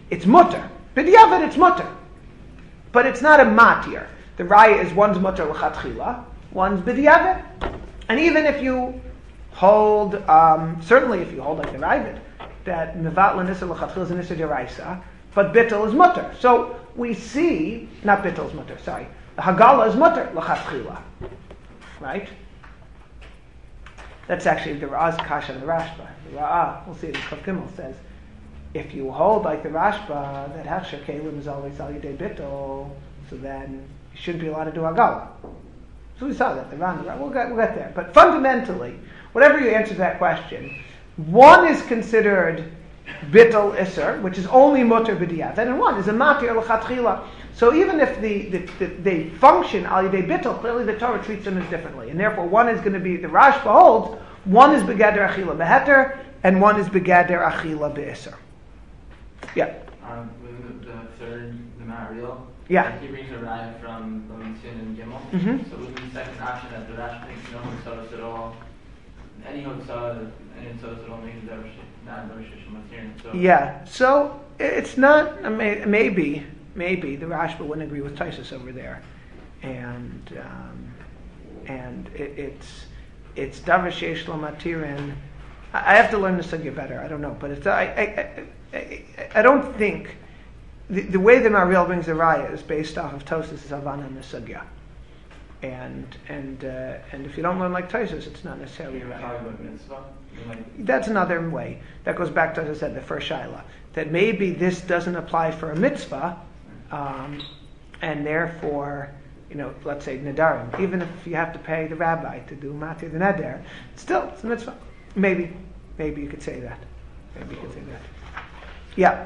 it's mutter. B'diavad, it's mutter. But it's not a matir. The raya is one's mutter l'chatchila, one's b'diavad. And even if you hold, certainly if you hold like the Ravid, that mevat l'nisr l'chatchila is a nisr deraisa, but bittul is mutter. So we see, not bittul is mutter, sorry, the hagala is mutter l'chatchila, right? That's actually the Ra'ah's kasha and the Rashba. The Ra'ah, we'll see it in Chav Gimel, says, if you hold like the Rashba, that Hachsher Kalim is always al yidei bittul, so then you shouldn't be allowed to do hagala. So we saw that, we'll get there. But fundamentally, whatever you answer to that question, one is considered bittul iser, which is only mutter b'diavad, and one is a matir l'chatchila. So even if they function al yidei bittul, clearly the Torah treats them as differently, and therefore one is going to be, the Rashba holds, one is begader achila beheter, and one is begader achila be'iser. Yeah. With the third, the Ma'ariel, Yeah. he brings a raya from Lamitzion and Gimel. Mhm. So with the second option that the Rash thinks no hotzados at all, any hotzad, any hotzados at all makes not Rosh Hashanah. So Yeah, so it's not, maybe the Rashba wouldn't agree with Taisus over there. And it's Davar Sheish Lo Matirin. I have to learn the sugya better, I don't know, but it's, I don't think, the way the Mariel brings the raya is based off of Tosas' Havana and the sugya. And if you don't learn like Tosas, it's not necessarily a raya. That's another way. That goes back to, as I said, the first shaila, that maybe this doesn't apply for a mitzvah, and therefore, let's say nadarim, even if you have to pay the rabbi to do matir the neder, still it's a mitzvah. Maybe you could say that. Yeah.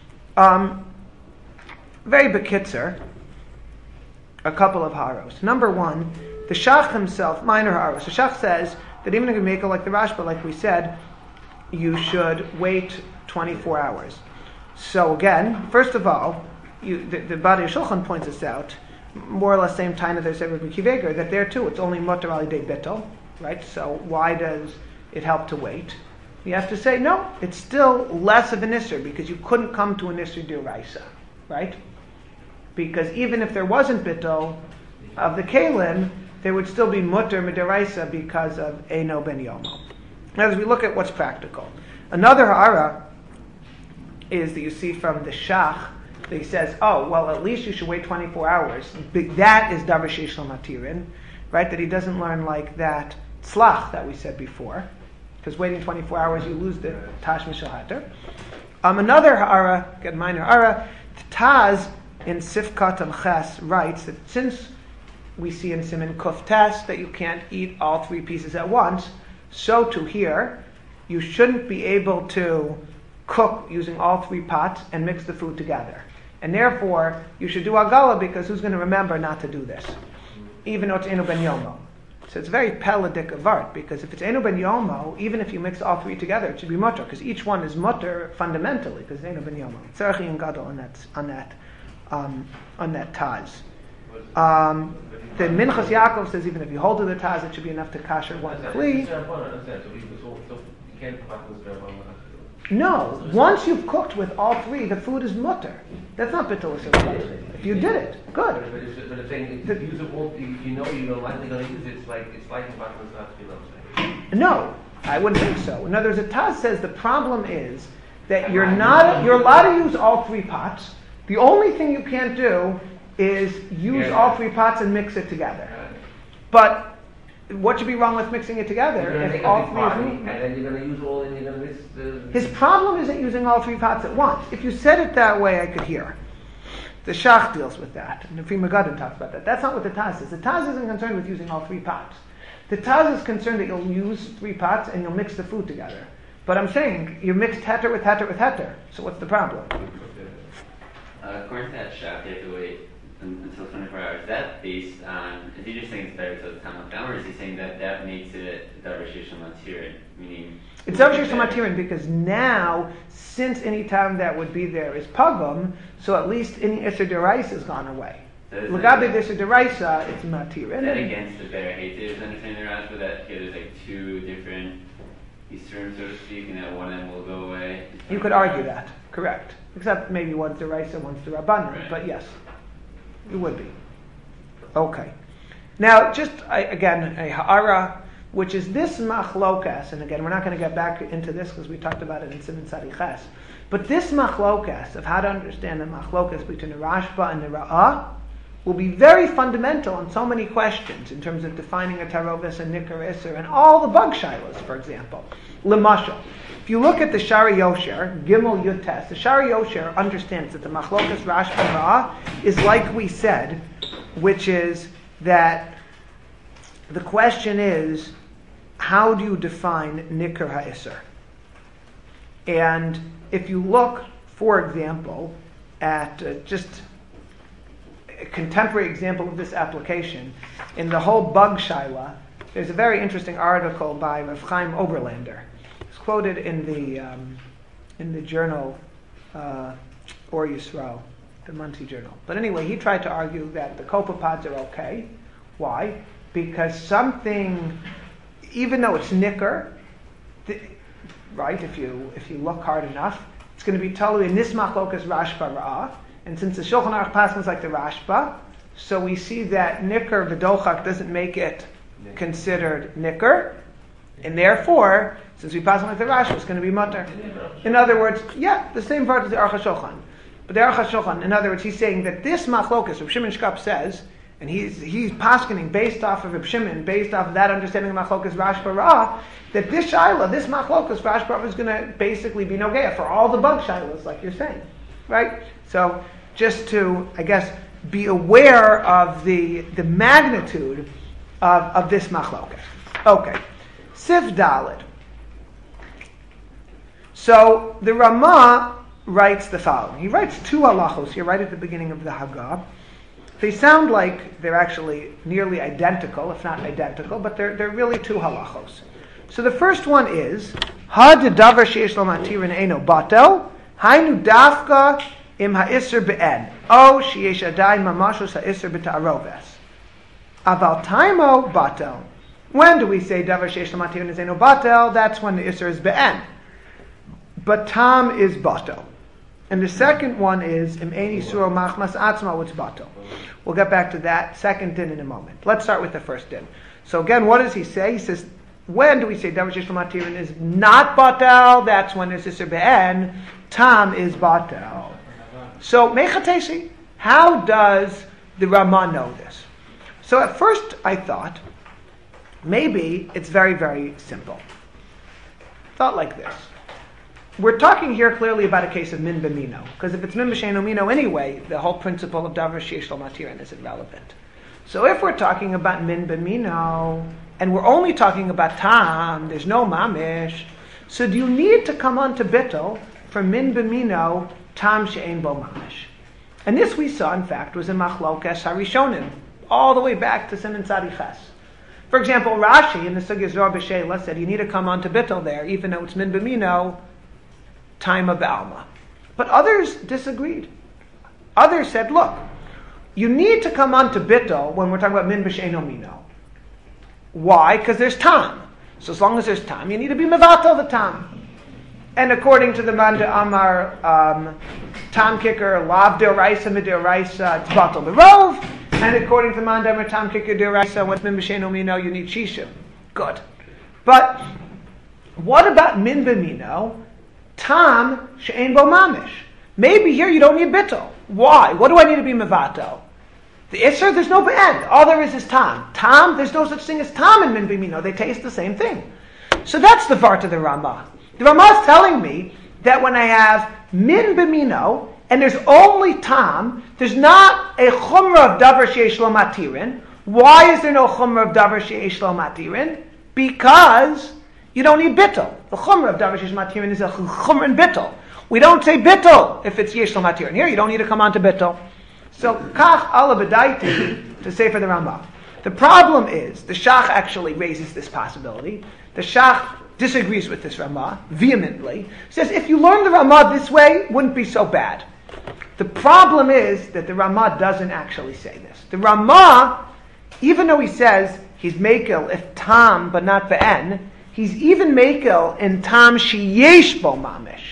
Very bekitzer, a couple of haros. Number one, the Shach himself, minor haros. The Shach says that even if you make it like the Rashba, like we said, you should wait 24 hours. So again, first of all, the Badei Shulchan points this out, more or less same time that they said with Mikiveger, that there too, it's only mutter al yidei bittul, right? So why does it help to wait? You have to say, no, it's still less of an isser, because you couldn't come to an isser d'oraisa, right? Because even if there wasn't bittul of the kalim, there would still be mutter mid'oraisa because of Eino ben Yomo. Now, as we look at what's practical, another ha'ara is that you see from the Shach that he says, oh, well, at least you should wait 24 hours. That is davar sheish lo matirin, right? That he doesn't learn like that tzlach that we said before, because waiting 24 hours you lose the tash mishal hater. Another ha'ara, get minor ha'ara, Taz in Sifkat and Ches writes that since we see in Siman Kuf Tes that you can't eat all three pieces at once, so too here, you shouldn't be able to cook using all three pots and mix the food together. And therefore, you should do agala, because who's going to remember not to do this? Even though it's Eino ben Yomo. So it's very peladik of art, because if it's Eino ben Yomo, even if you mix all three together, it should be mutter, because each one is mutter fundamentally, because it's Eino ben Yomo. Tzarchi and Gadol on that Taz. The Minchas Yaakov says even if you hold to the Taz, it should be enough to kasher one kli. No, once you've cooked with all three, the food is mutter. That's not bittul iser. If you did it, good. But the thing, if you use it, if you know you're likely going to use it, it's like No, I wouldn't think so. In other words, the Taz says the problem is that you're allowed to use all three pots. The only thing you can't do is use all three pots and mix it together. But what should be wrong with mixing it together if all three is and then you're going to use all, and you're going to mix the... His problem isn't using all three pots at once. If you said it that way, I could hear. The Shach deals with that, and the Pri Megadim talks about that. That's not what the Taz is. The Taz isn't concerned with using all three pots. The Taz is concerned that you'll use three pots and you'll mix the food together. But I'm saying, you mixed heter with heter with heter. So what's the problem? According to that Shach, you have to wait until 24 hours. Is that based on, is he just saying it's better till the time of down, or is he saying that makes it davar sheish lo matirin, meaning... It's davar sheish lo matirin because now, since any time that would be there is pagum, so at least any isser deraisa has gone away. L'gabe isser deraisa, it's matirin. Is that against the bear haters understanding the Rashba that there's like two different Eastern, so to speak, and that one of them will go away? You could argue that. Correct. Except maybe one's the Raisa, one's the Rabbanan. Right. But yes, it would be. Okay. Now, just again, a ha'ara, which is this machlokas, and again, we're not going to get back into this because we talked about it in Siman Tzadiches, but this machlokas of how to understand the machlokas between the Rashba and the Ra'ah will be very fundamental on so many questions in terms of defining a tarovis and nikar iser and all the bug shilas, for example. Lemashal. If you look at the Shari Yosher, Gimel Yutes, the Shari Yosher understands that the machlokas Rashba and Ra'ah is like we said, which is that the question is, how do you define nikar ha'isr? And if you look, for example, at just a contemporary example of this application, in the whole bug shaila, there's a very interesting article by Rav Chaim Oberlander. It's quoted in the journal Or Yisrael, the Muncie Journal. But anyway, he tried to argue that the copepods are okay. Why? Because something, even though it's nikar, right? If you look hard enough, it's going to be totally in this machlokas Rashba Ra'ah. And since the Shulchan Aruch Paskin is like the Rashba, so we see that nikar v'dochak doesn't make it considered nikar, and therefore, since we pass on like the Rashba, it's going to be mutter. In other words, yeah, the same part as the Aruch HaShulchan. But the Aruch HaShulchan, in other words, he's saying that this machlokas, Reb Shimon Shkop says, and he's paskening based off of Reb Shimon, based off of that understanding of machlokas Rashba Ra'ah, that this shaila, this machlokas Rashba Ra'ah is going to basically be nogeya for all the bug shailas, like you're saying, right? So just to, I guess, be aware of the magnitude of this machlokas. Okay, Sif Daled. So the Ramah writes the following. He writes two halachos here right at the beginning of the Haggah. They sound like they're actually nearly identical, if not identical, but they're really two halachos. So the first one is, Ha de davar sheyesh lo matirin eino batel, hainu dafka im ha'isr be'en, o sheyesh adayin mamashos ha'isr b'ta'aroves. Aval taimo batel. When do we say davar sheyesh lo matirin is eino batel? That's when the isr is be'en. But tam is batel. And the second one is im eini suro machmas atzma, what's batel. We'll get back to that second din in a moment. Let's start with the first din. So again, what does he say? He says, when do we say davar sheyesh lo matirin is not batel? That's when there's isr be'en. Tam is batel. So mechatesi, how does the Ramah know this? So at first I thought, maybe it's very, very simple. Thought like this. We're talking here clearly about a case of min b'mino, because if it's min b'sheino mino anyway, the whole principle of davar sheyesh lo matirin is irrelevant. So if we're talking about min b'mino, and we're only talking about tam, there's no mamish, so do you need to come on to bittul for min b'mino, tam she'ein bo mamish? And this we saw, in fact, was in machlokas harishonim, all the way back to Siman Tzadiches. For example, Rashi in the Sugya Zor B'Sheila said you need to come on to bittul there, even though it's min b'mino, time of Alma. But others disagreed. Others said, look, you need to come on to bittul when we're talking about min b'sheino mino. Why? Because there's tam. So as long as there's tam, you need to be mevatel the tam. And according to the Manda Amar tam kicker, lav deoraisa mideoraisa, it's batel berov. And according to the Manda Amar tam kicker deoraisa, what's min b'sheino mino, you need shishim. Good. But what about min b'mino? Tam she'ein bo mamish. Maybe here you don't need bittul. Why? What do I need to be mevatel? The isser, there's no be'en. All there is tam. Tam, there's no such thing as tam in min b'mino. They taste the same thing. So that's the vart of the Ramah. The Ramah is telling me that when I have min b'mino and there's only tam, there's not a chumrah of davar sheyesh lo matirin. Why is there no chumrah of davar sheyesh lo matirin? Because you don't need bittul. The chumrah of davar sheyesh matirin is a chumrah in bittul. We don't say bittul if it's yesh lo matirin. Here you don't need to come on to bittul. So kach ala b'daiti to say for the Ramah. The problem is the Shach actually raises this possibility. The Shach disagrees with this Ramah vehemently. Says if you learn the Ramah this way, it wouldn't be so bad. The problem is that the Ramah doesn't actually say this. The Ramah, even though he says he's mekel if tam but not be'en, he's even mekel in tam sheyesh bo mamish,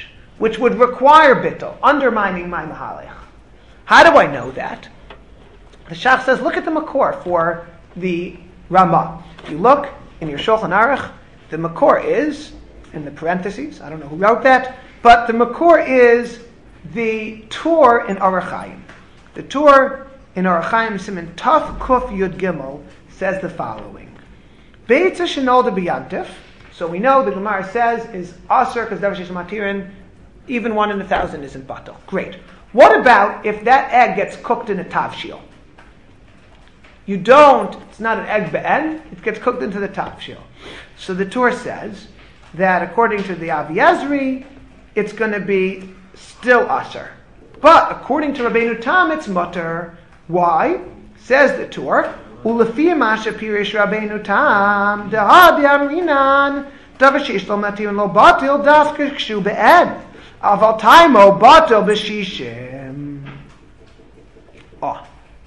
which would require bittul, undermining my mahalech. How do I know that? The Shach says, look at the makor for the Ramah. If you look in your Shulchan Aruch, the makor is, in the parentheses, I don't know who wrote that, but the makor is the Tur in Orach Chaim. The Tur in Orach Chaim, Siman Taf Kuf Yud Gimel, says the following. Beitza Shenolda B'Yantif, so we know the Gemara says is Aser, because Davar Sheish Matirin, even 1 in 1,000 isn't batal. Great. What about if that egg gets cooked in a tavshil? You don't, it's not an egg be'en, it gets cooked into the tavshil. So the Tur says that according to the Avi Ezri, it's going to be still Aser. But according to Rabbeinu Tam, it's mutter. Why? Says the Tur, Ulefi Masha Pirish Rabbeinu Tam, Dehad Yamrinan, Davar Sheish Lo Matirin Lo Batil, Dafka Kshu Be'en. Aval Taimo Batil B'Shishim. Oh.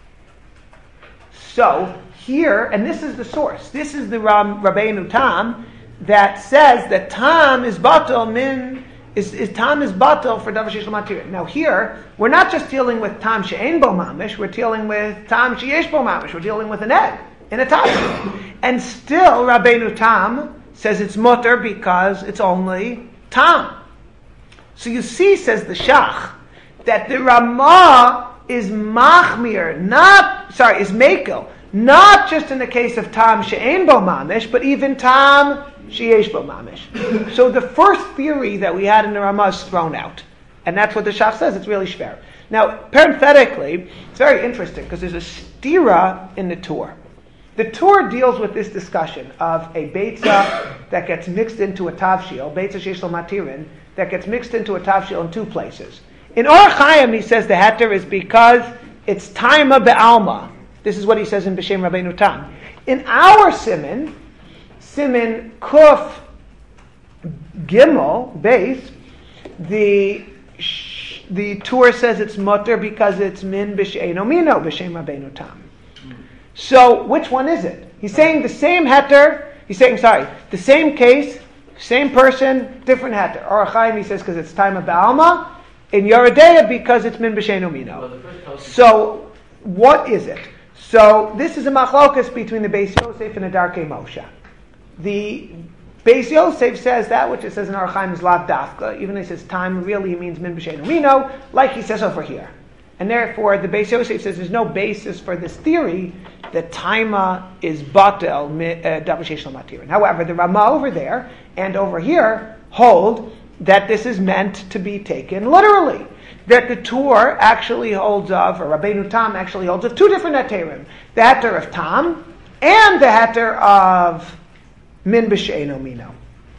So, here, and this is the source, this is the Rabbeinu Tam that says that Tam is batal Tam is batal for Davar Sheish Lo Matirin. Now here, we're not just dealing with Tam she'ein bo mamish, we're dealing with Tam she'yesh bo mamish, we're dealing with an egg in a tavshil. And still Rabbeinu Tam says it's mutter because it's only Tam. So you see, says the Shach, that the Ramah is machmir, is mekel, not just in the case of Tam she'ein bo mamish, but even Tam she'yesh bo mamish. So the first theory that we had in the Ramah is thrown out. And that's what the Shach says, it's really shver. Now, parenthetically, it's very interesting, because there's a stira in the Tur. The Tur deals with this discussion of a beitza that gets mixed into a tavshil, beitza sheish lo matirin, that gets mixed into a tavshil in 2 places. In Orach Chaim, he says the heter is because it's taima be'alma. This is what he says in B'Shem Rabbeinu Tam. In our siman kuf gimel base, the Tur says it's mutter because it's min b'she'eno mino B'Shem Rabbeinu Tam. So which one is it? He's saying the same heter. The same case, same person, different heter. Orach Chaim, he says because it's taima be'alma. In Yoredeya, because it's min b'she'eno mino. So, what is it? So, this is a machlokas between the Beis Yosef and the Darkei Moshe. The Beis Yosef says that which it says in Orach Chaim is lav dafka, even though he says time, really he means min b'she'eno mino, like he says over here. And therefore, the Beis Yosef says there's no basis for this theory that taima is batel davar sheish lo matirin. However, the Ramah over there and over here hold that this is meant to be taken literally. That the Tur actually holds of, or Rabbeinu Tam actually holds of 2 different heterim. The heter of Tam and the heter of min b'she'eno mino.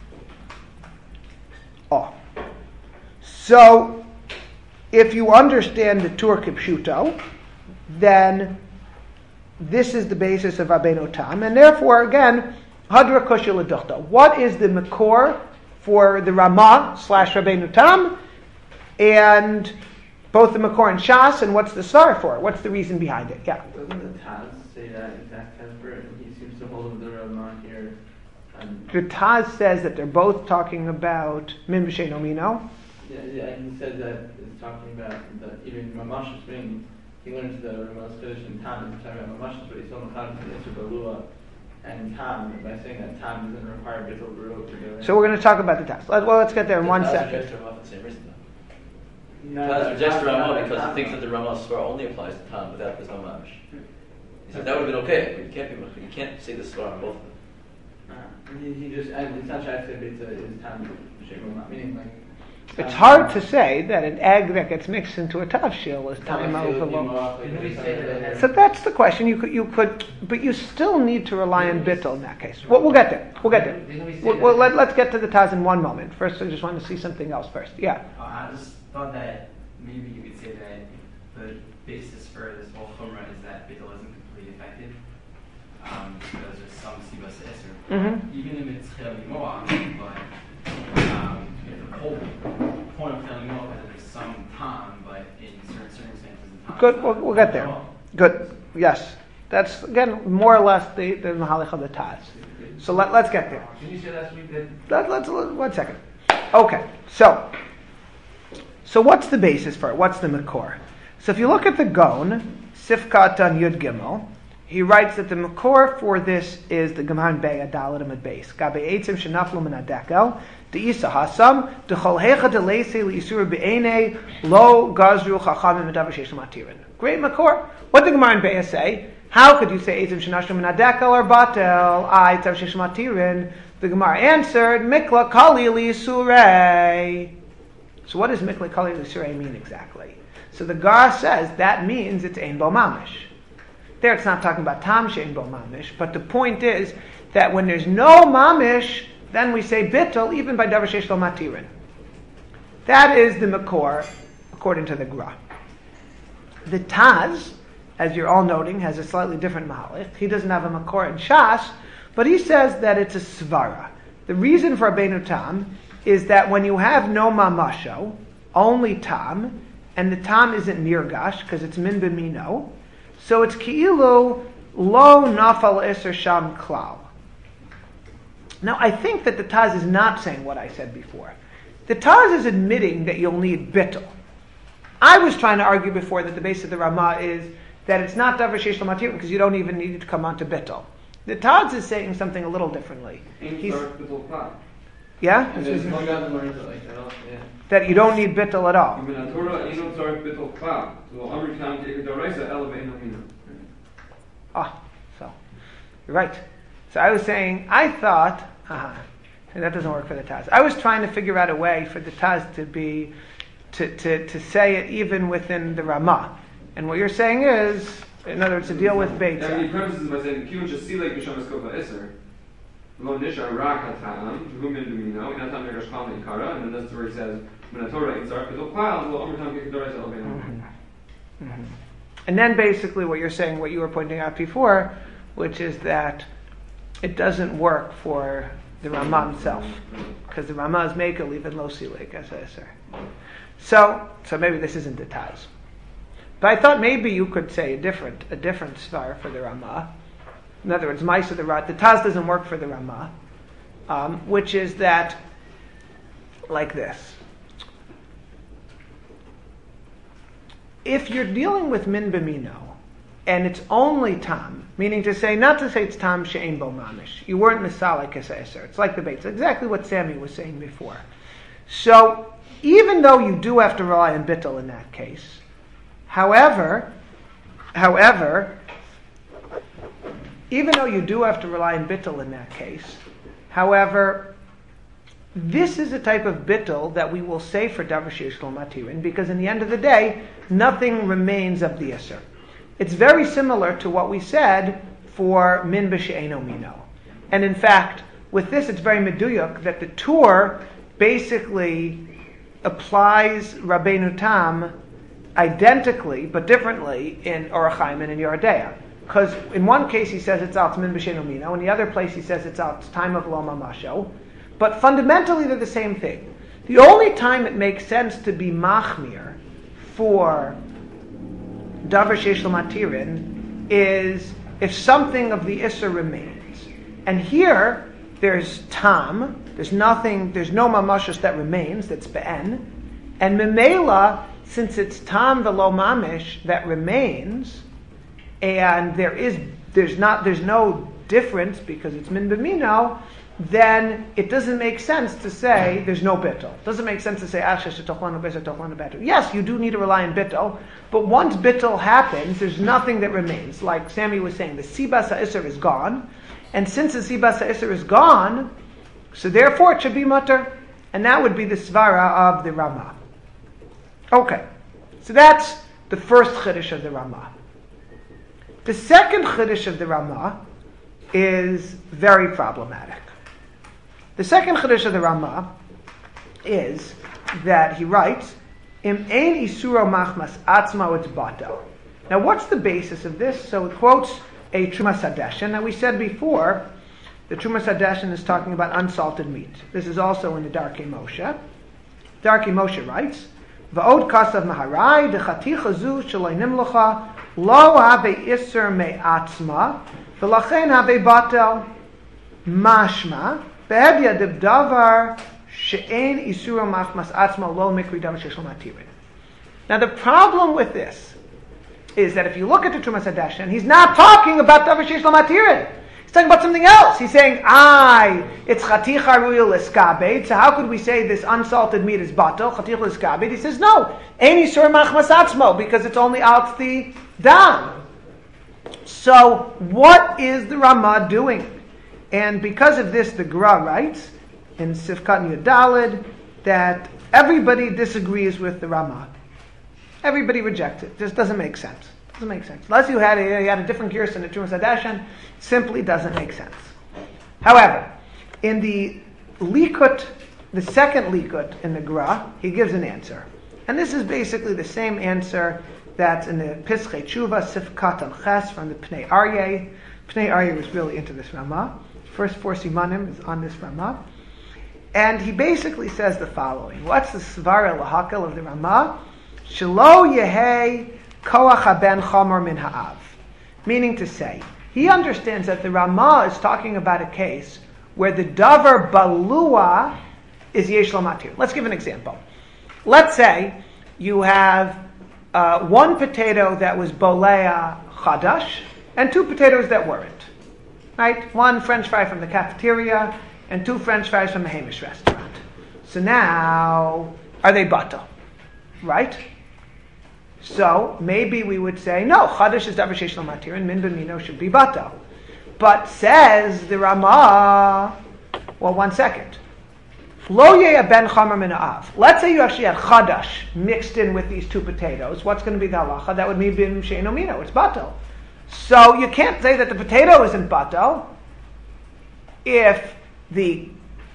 Oh. So, if you understand the Tur kipshuto, then this is the basis of Rabbeinu Tam, and therefore, again, hadra kosher l'duchta. What is the makor for the Ramah / Rabbeinu Tam, and both the Makor and Shas, and what's the star for? What's the reason behind it? Yeah. Doesn't the Taz say that exact temper, and he seems to hold of the Ramah here? The Taz says that they're both talking about min b'she'eno mino. Yeah, and he said that it's talking about that even Mamash's ring, he learns the Ramah's Kodesh and Tam, he's talking about Mamash's, but he's still Mechad to the Isser Balua and Tam, by saying that Tam doesn't require Bittul Baruch to go in. So we're going to talk about the Taz. Let's get there in 1 second. Rejects Ramah for the same reason, though. Taz rejects Ramah because he thinks that the Ramah Svar only applies to Tam without this Mamash. He said that would have been okay, but you can't say the Svar on both of them. He just, and it's not trying to say B'tza is Tam, meaning like. It's hard to say that an egg that gets mixed into a tavshil is time overload. So that's the question. You could, but you still need to rely on bittul in that case. We'll get there. Let's get to the Taz in 1 moment. First, I just want to see something else first. Yeah. I just thought that maybe you could say that the basis for this whole chumrah is that bittul isn't completely effective. Because there's some sibas esser. Even if it's chel yimoah, but the whole point of chel yimoah is that there's some time, but in certain circumstances, the time. Good. We'll get there. Good. Yes. That's again more or less the mahalach of the Taz. So let's get there. Didn't you say last week that? Let's 1 second. Okay. So So what's the basis for it? What's the makor? So if you look at the Gon, Sifkat on Yud Gimel, he writes that the makor for this is the Gemara Be'ah Dalet Amud Beis. Gabe Eitzim Shenaflu Min HaDekel, De'isa Hasam, De'chol Hecha De'leisei L'Yisur Be'enei, Lo Gazru Chachamim Medavar Sheish Matirin. Great makor. What did the Gemara Be'ah say? How could you say Eitzim Shenaflu Min HaDekel or Batel? Davar Sheish Matirin. The Gemara answered, Mikla Kali L'Yisurei. So what does Mikla Kali L'Yisurei mean exactly? So the Gar says that means it's Ein Bo Mamish. There it's not talking about Tam Shein Bo Mamish, but the point is that when there's no Mamish, then we say Bittul, even by Davar Sheish Lo Matirin. That is the Makor, according to the Gra. The Taz, as you're all noting, has a slightly different Mahalich. He doesn't have a Makor in Shas, but he says that it's a Svara. The reason for Rabbeinu Tam is that when you have no Mamasho, only Tam, and the Tam isn't Nirgash, because it's Min B'mino, so it's Ki'ilu Lo Nafal Iser Sham Klal. Now, I think that the Taz is not saying what I said before. The Taz is admitting that you'll need Bittul. I was trying to argue before that the base of the Ramah is that it's not Davar Sheish Lo Matirin because you don't even need it to come onto Bittul. The Taz is saying something a little differently. Yeah? And there's no God learns it like that. Yeah. That you don't need Bittul at all. So you're right. So I was saying, I thought, that doesn't work for the Taz. I was trying to figure out a way for the Taz to be, to say it even within the Ramah. And what you're saying is, in other words, to deal with Beit. And he premises by saying, Kiyun Shasilek B'Shem Eskofa Iser. Lo Nishar Rak HaTam, V'hu Min B'Mino, In HaTam Nergash Chal Me'ikara, and then that's where he says, Min HaTorah Yitzar K'dol Klal, Lo Omer Tam K'Kedorais El Bein. And then basically what you're saying, what you were pointing out before, which is that it doesn't work for the Ramah himself, because the Ramah is Mekel even Lo Silek, as I say. So maybe this isn't the Taz. But I thought maybe you could say a different svar for the Ramah. In other words, Maisa the Taz doesn't work for the Ramah, which is that, like this. If you're dealing with Min B'Mino, and it's only Tam, meaning to say, not to say it's Tam She'ein Bo Mamish, you weren't Misalik Eser, it's like the Beit. It's exactly what Sammy was saying before. So, even though you do have to rely on Bittul in that case, However, even though you do have to rely on Bittul in that case, however, this is a type of Bittul that we will say for Davar Sheish Lo Matirin, because in the end of the day, nothing remains of the Isser. It's very similar to what we said for Min B'She'eno Mino. And in fact, with this it's very meduyuk that the Tur basically applies Rabbeinu Tam identically, but differently in Orach Chaim and in Yeridea. Because in one case he says it's out Min B'She'eno Mino, in the other place he says it's out time of Lo Mamasho. But fundamentally they're the same thing. The only time it makes sense to be Machmir for Davar Sheish Lo Matirin is if something of the Isser remains. And here there's Tam, there's no Mamashos that remains, that's Be'en. And Memela, since it's Tam V'lo Mamish that remains, and there's no difference because it's Min B'Mino, then it doesn't make sense to say there's no Bittul. It doesn't make sense to say Ashesh Tochlanu Beis Tochlanu Betu. Yes, you do need to rely on Bittul, but once Bittul happens, there's nothing that remains. Like Sammy was saying, the Sibas HaIsser is gone, and since the Sibas HaIsser is gone, so therefore it should be Mutter, and that would be the Svara of the Ramah. Okay, so that's the first Chiddush of the Ramah. The second Chiddush of the Ramah is very problematic. The second Chiddush of the Ramah is that he writes, Im ein isuro machmas atzma utzbatel. Now what's the basis of this? So it quotes a Trumas Hadeshen. Now we said before, the Trumas Hadeshen is talking about unsalted meat. This is also in the Darkei Moshe. Darkei Moshe writes, V'od kasav maharai dechaticha zu shaloi nimlocha lo have iser me'atzma v'lachen have batel mashma be'edia dibdavar she'ein isura machmas atzma lo mikri davar sheyesh lo matirin. Now the problem with this is that if you look at the Trumas Hadashan, he's not talking about davar sheyesh lo matirin. He's talking about something else. He's saying, it's chaticha ruya l'skabed. So how could we say this unsalted meat is batel, chaticha l'skabed? He says, no, ein isur machmas atzmo, because it's only out the dam. So what is the Ramah doing? And because of this, the Gra writes in Sifkat Yudalid that everybody disagrees with the Ramah. Everybody rejects it. This doesn't make sense. Doesn't make sense. Unless you had a different gears in the Trumas Hadashan, simply doesn't make sense. However, in the Likut, the second Likut in the Gra, he gives an answer. And this is basically the same answer that's in the Pischei Tshuva, Sifkat al Ches from the Pnei Aryeh. Pnei Aryeh was really into this Ramah. First 4 Simanim is on this Ramah. And he basically says the following. What's the Svara Lahakel of the Ramah? Shelo Yehei Koach haben chomer min ha'av. Meaning to say, he understands that the Ramah is talking about a case where the davar balua is yesh lo matir. Let's give an example. Let's say you have one potato that was bolea chadash and 2 potatoes that weren't. Right? 1 French fry from the cafeteria and 2 French fries from the Hamish restaurant. So now, are they batel? Right? So maybe we would say, no, chadash is davar sheish lo matir, and min b'mino should be batel. But says the Ramah, well, 1 second. Lo yeya ben chomer min ha'av. Let's say you actually had chadash mixed in with these 2 potatoes. What's going to be the halacha? That would mean bin she'eino mino. It's batel. So you can't say that the potato isn't batel if the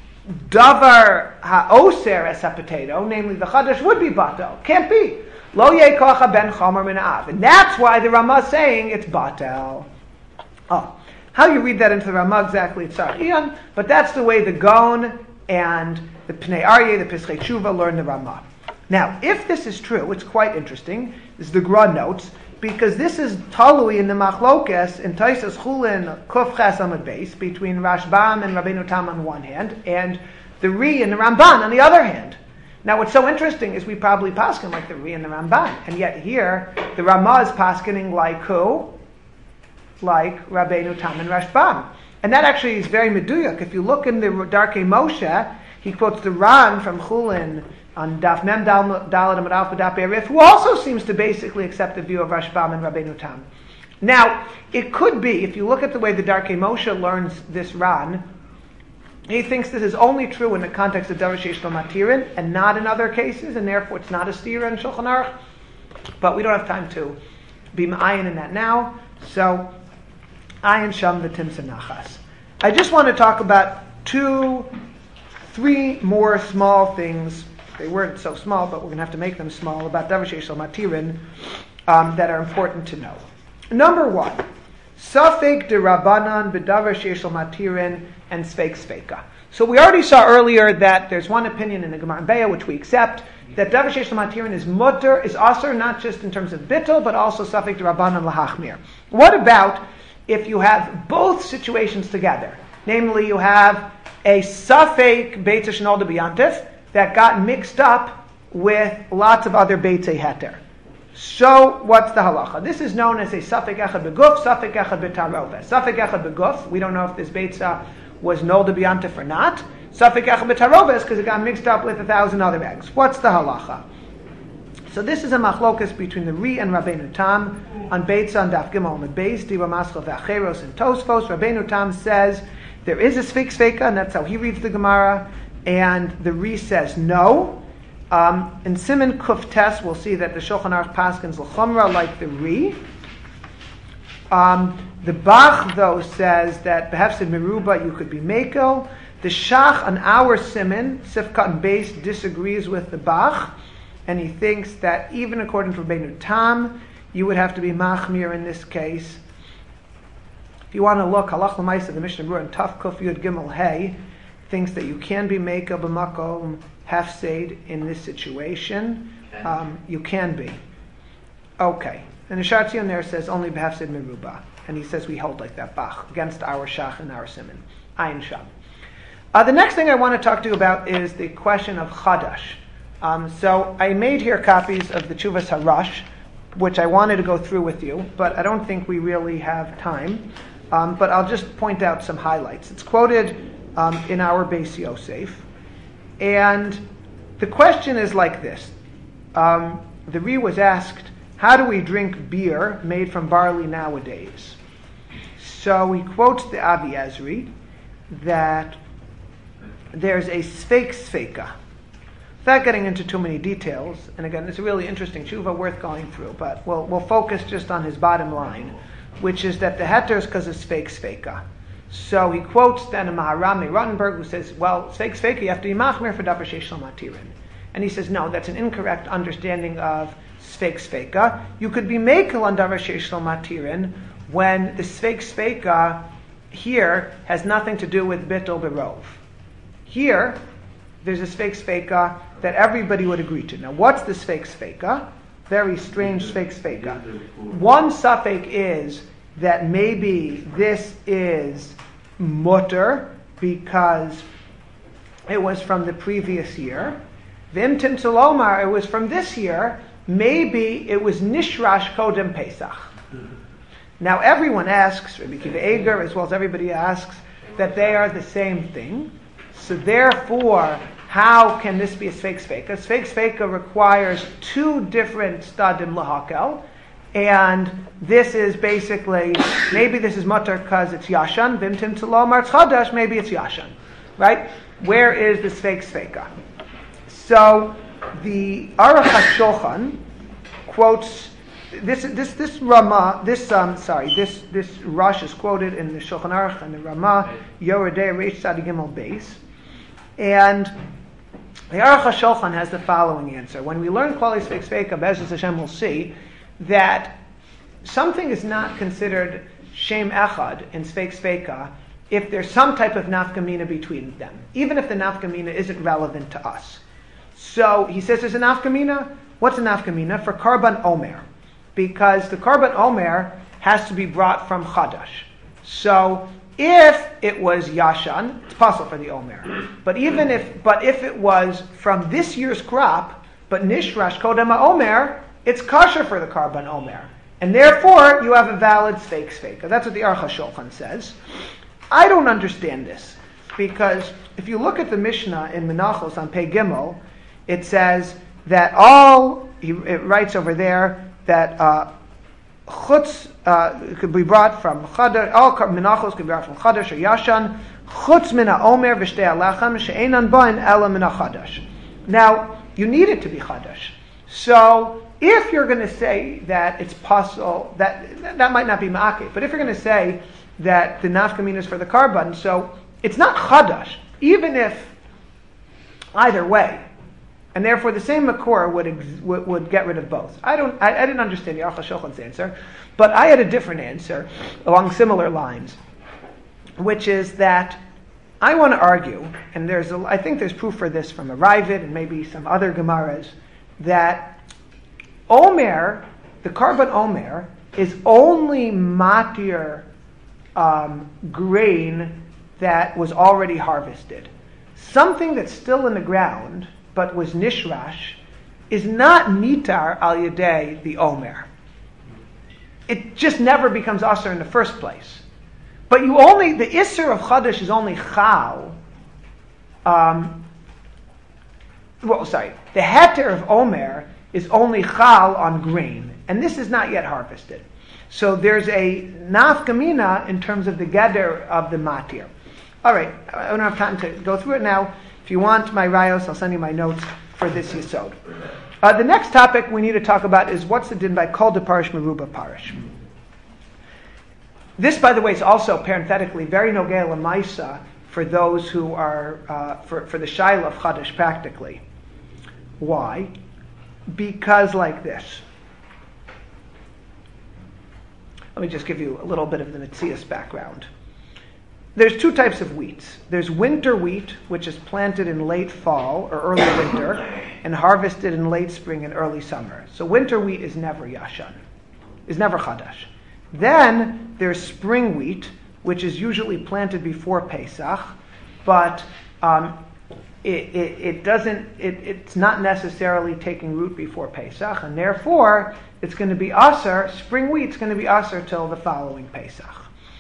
davar ha'oser es ha-potato, namely the chadash, would be batel. Can't be. Lo yeh kocha ben chomer min ha'av. And that's why the Ramah is saying it's batel. Oh, how you read that into the Ramah exactly, it's Sarchian, but that's the way the Gaon and the Pnei Aryeh, the Pischei Tshuva, learn the Ramah. Now, if this is true, it's quite interesting. This is the Gra notes, because this is talui in the Machlokes in Tosfos Chulin Kuf Ches Amud Beis between Rashbam and Rabbeinu Tam on one hand, and the Ri and the Ramban on the other hand. Now, what's so interesting is we probably paskin like the Ri and the Ramban, and yet here the Ramah is paskening like who? Like Rabbeinu Tam and Rashbam. And that actually is very meduyak. If you look in the Darkei Moshe, he quotes the Ran from Chulin on Daf Mem Dalet Amud Alpha Daf Be'arif, who also seems to basically accept the view of Rashbam and Rabbeinu Tam. Now, it could be, if you look at the way the Darkei Moshe learns this Ran, he thinks this is only true in the context of davar sheish lo matirin and not in other cases, and therefore it's not a stira in Shulchan Aruch. But we don't have time to be ma'ayin in that now. So, ayin sham v'timsa nachas. I just want to talk about 3 more small things. They weren't so small, but we're going to have to make them small, about davar sheish lo matirin that are important to know. Number 1, safek de rabbanan b'davar sheish lo matirin and sfeik sfeika. So we already saw earlier that there's one opinion in the Gemara in Beya, which we accept, that davar sheish lo matirin is mutter, is aser, not just in terms of bittul, but also safek de rabbanan lahachmir. What about if you have both situations together? Namely, you have a safek beitza shenolda b'yantif that got mixed up with lots of other beitzei heter. So, what's the halacha? This is known as a safek echad beguf, safek echad b'taroveh. Safek echad beguf, we don't know if this beitza was nolda b'yantif or not. Safek echad b'taroveh is because it got mixed up with 1,000 other eggs. What's the halacha? So this is a machlokas between the Ri and Rabbeinu Tam on beitza on Daf Gimel and Beis, Diva Maschal v'Acheros and Tosfos. Rabbeinu Tam says there is a sfeik sfeika, and that's how he reads the Gemara. And the Ri says no. In Siman Kuf Tes, we'll see that the Shulchan Aruch paskins l'chumra like the Ri. The Bach, though, says that behefsid meruba you could be mekel. The Shach on our Siman, Sifkat and Beis, disagrees with the Bach, and he thinks that even according to Rabbeinu Tam, you would have to be machmir in this case. If you want to look, halach l'maisa, the Mishnah Berurah in Taf Kuf Yud Gimel Hey thinks that you can be mekel b'makom hefseid in this situation. You can be. Okay. And the Shartzion there says only b'hefseid meruba. And he says we hold like that, Bach, against our Shach and our Siman. Ayin Sham. The next thing I want to talk to you about is the question of Chadash. So I made here copies of the Tshuvas Harash, which I wanted to go through with you, but I don't think we really have time. But I'll just point out some highlights. It's quoted in our Beis Yosef. And the question is like this. The Ri was asked, how do we drink beer made from barley nowadays? So he quotes the Avi Ezri that there's a Sveika. Without getting into too many details, and again, it's a really interesting tshuva worth going through, but we'll focus just on his bottom line, which is that the heter is because of Sveika. So he quotes then a Maharam Rottenberg who says, well, Sveika, you have to be machmer for davar sheish lo matirin. And he says, no, that's an incorrect understanding of Sveika. You could be mekel on davar sheish lo matirin when the Sveika here has nothing to do with bittul berov. Here, there's a Sveika that everybody would agree to. Now, what's the Sveika? Very strange Sveika. One suffix is that maybe this is mutter because it was from the previous year. Vim Timtzul Omar, it was from this year. Maybe it was Nishrash Kodem Pesach. Now everyone asks, Rabbi Akiva Eger as well as everybody asks, that they are the same thing. So therefore, how can this be a Sveika? Sveika requires two different stadim lahakel, and this is basically, maybe this is mutter because it's Yashan, Vim Timtzul Omar Chadash, maybe it's Yashan. Right? Where is the Sveika? So the Aruch HaShulchan quotes this Rush is quoted in the Shulchan Aruch and the Ramah Yoredei Reish Tzadi Gimel Beis, and the Aruch HaShulchan has the following answer. When we learn Klali Sveika, Be'ezus Hashem will see that something is not considered Shem Echad in Sveika if there's some type of nafkamina between them, even if the nafkamina isn't relevant to us. So he says there's a nafkamina. What's a nafkamina? For Karban Omer. Because the Karban Omer has to be brought from Chadash. So if it was Yashan, it's possible for the Omer. But if it was from this year's crop, but Nishrash Kodem Omer, it's kosher for the Karban Omer. And therefore, you have a valid Sveika. That's what the Aruch HaShulchan says. I don't understand this. Because if you look at the Mishnah in Menachos on Pei Gimel, it says that it writes over there that chutz could be brought from Chadash, all Menachos could be brought from Chadash or Yashan, chutz min ha'omer v'shtei ha'lechem she'enan bain ela min ha'chadash. Now, you need it to be Chadash. So, if you're going to say that it's possible, that might not be ma'akeh, but if you're going to say that the nafkamina is for the Karban, so it's not Chadash, even if either way. And therefore, the same makor would get rid of both. I didn't understand the Aruch HaShulchan's answer, but I had a different answer along similar lines, which is that I want to argue, and I think there's proof for this from a Ravid and maybe some other Gemaras, that Omer, the Karban Omer, is only matir grain that was already harvested. Something that's still in the ground but was nishrash, is not nitar al yedei the omer. It just never becomes aser in the first place. But the isser of chadash is only chal. The heter of omer is only chal on grain, and this is not yet harvested. So there's a nafkamina in terms of the geder of the matir. All right, I don't have time to go through it now. If you want my rayos, I'll send you my notes for this yesod. The next topic we need to talk about is what's the din by kol de parish meruba parish. This, by the way, is also parenthetically very nogei l'maisa for those who are for the shaila of chadash practically. Why? Because like this. Let me just give you a little bit of the Metzias background. There's two types of wheats. There's winter wheat, which is planted in late fall or early winter and harvested in late spring and early summer. So winter wheat is never Yashan, is never Chadash. Then there's spring wheat, which is usually planted before Pesach, but it's not necessarily taking root before Pesach, and therefore it's going to be aser. Spring wheat's going to be aser till the following Pesach.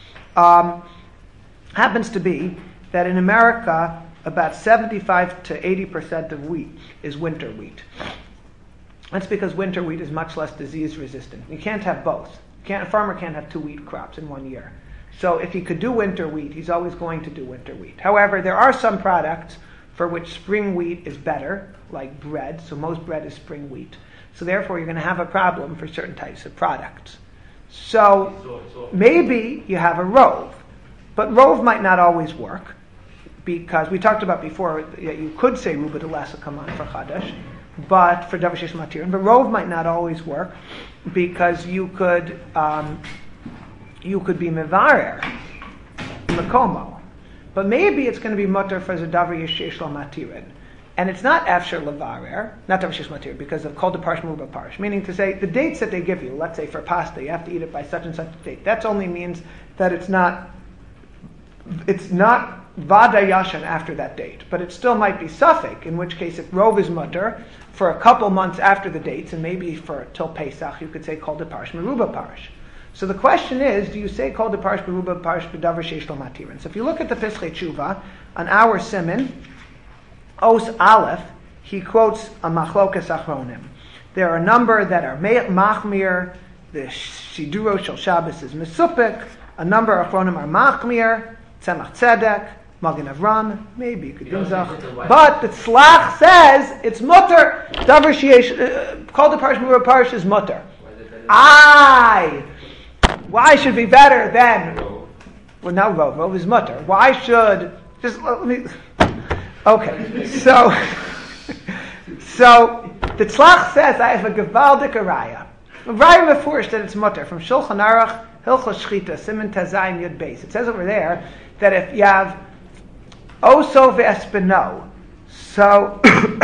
Happens to be that in America, about 75 to 80% of wheat is winter wheat. That's because winter wheat is much less disease resistant. You can't have both. A farmer can't have two wheat crops in 1 year. So if he could do winter wheat, he's always going to do winter wheat. However, there are some products for which spring wheat is better, like bread. So most bread is spring wheat. So therefore, you're going to have a problem for certain types of products. So maybe you have a rove. But rove might not always work, because we talked about before that you could say ruba de lasa kaman for chadash, but for davar sheish matirin. But rove might not always work, because you could be mevarer makomo. But maybe it's going to be mutter for the davar sheish lo matirin. And it's not after levarer, not davar sheish matirin, because of kol de parsh ruba parsh. Meaning to say, the dates that they give you, let's say for pasta, you have to eat it by such and such date. That only means that it's not vada yashan after that date, but it still might be suffix, in which case if rove is mutter for a couple months after the dates, and maybe for till Pesach, you could say kol de parsh meruba parsh. So the question is, do you say kol de parsh meruba parsh b'davar sheish lo matirin? So if you look at the Pischei Tshuva, on our siman, Os Aleph, he quotes a machlokas achronim. There are a number that are machmir, the shiduro shel Shabbos is mesupik, a number of achronim are machmir, Tzemach Tzedek, Magen Avram, maybe you could do Zach. But the Tzlach says it's mutter. Davar sheish, called the Parsh Mura Parsh is mutter. Why should be better than? Well, now Rov is mutter. Why should just let me? Okay, so the Tzlach says I have a gevaldik araya. Raya mefurish that it's mutter from Shulchan Aruch Hilchos Shchita Siman Tazayim Yud Beis. It says over there that if you have oso ve'espino, so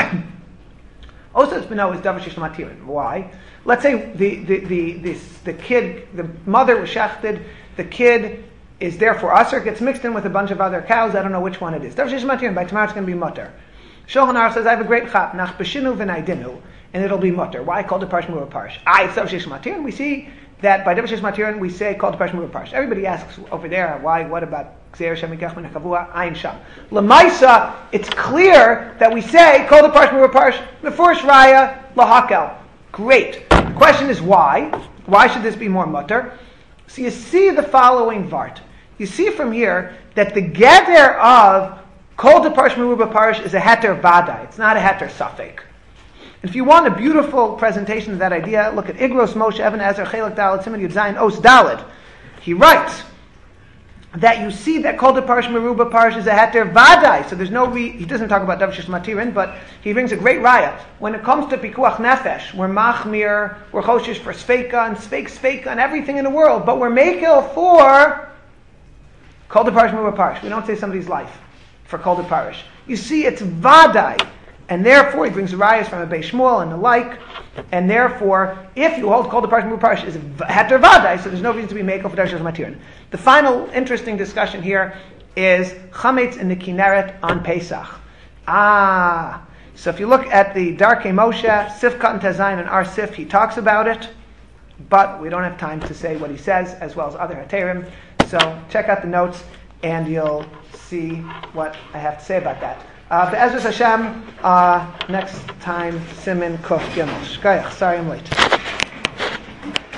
oso espino is davar sheish lo matirin. Why? Let's say the kid, the mother was shechted, the kid is therefore aser, gets mixed in with a bunch of other cows. I don't know which one it is. Davar sheish lo matirin. By tomorrow it's going to be mutter. Shulchan Aruch says I have a great chap nach beshinu v'naidinu, and it'll be mutter. Why called the parsh mura parsh? It's davar sheish lo matirin. We see that by davar sheish lo matirin we say called the parsh mura parsh. Everybody asks over there, why? What about Gzeir Shem Yikach Min HaKavua Ayin Sham? Lamaisa, it's clear that we say called the parsh mura parsh mefurish raya lahakel. Great. The question is why? Why should this be more mutter? So you see the following vart. You see from here that the gather of called the parsh mura parsh is a heter vadai. It's not a heter suffix. If you want a beautiful presentation of that idea, look at Igros Moshe Even Ezer Chelek Dalet Siman Yud Zayin Os Dalet. He writes that you see that Kol de Parsh Meruba Parsh is a heter vadai. So there's no he doesn't talk about davar sheish lo matirin, but he brings a great raya. When it comes to pikuach nefesh, we're machmir, we're choshish for sveika and sveika and everything in the world, but we're mekel for Kol de Parsh Meruba Parsh. We don't say somebody's life for Kol de Parsh. You see, it's vadai. And therefore, he brings the rayas from a Beis Shmuel and the like. And therefore, if you hold called the parsh mura parsh is heter vadai, so there's no reason to be mekel for davar sheish lo matirin. The final interesting discussion here is chametz in the Kinneret on Pesach. So if you look at the Darkei Moshe, Sif Katan Tazayin and Ar Sif, he talks about it, but we don't have time to say what he says, as well as other heterim. So check out the notes, and you'll see what I have to say about that. Be'ezras Hashem, next time, Siman Kuf Gimel. Shkayach, sorry I'm late.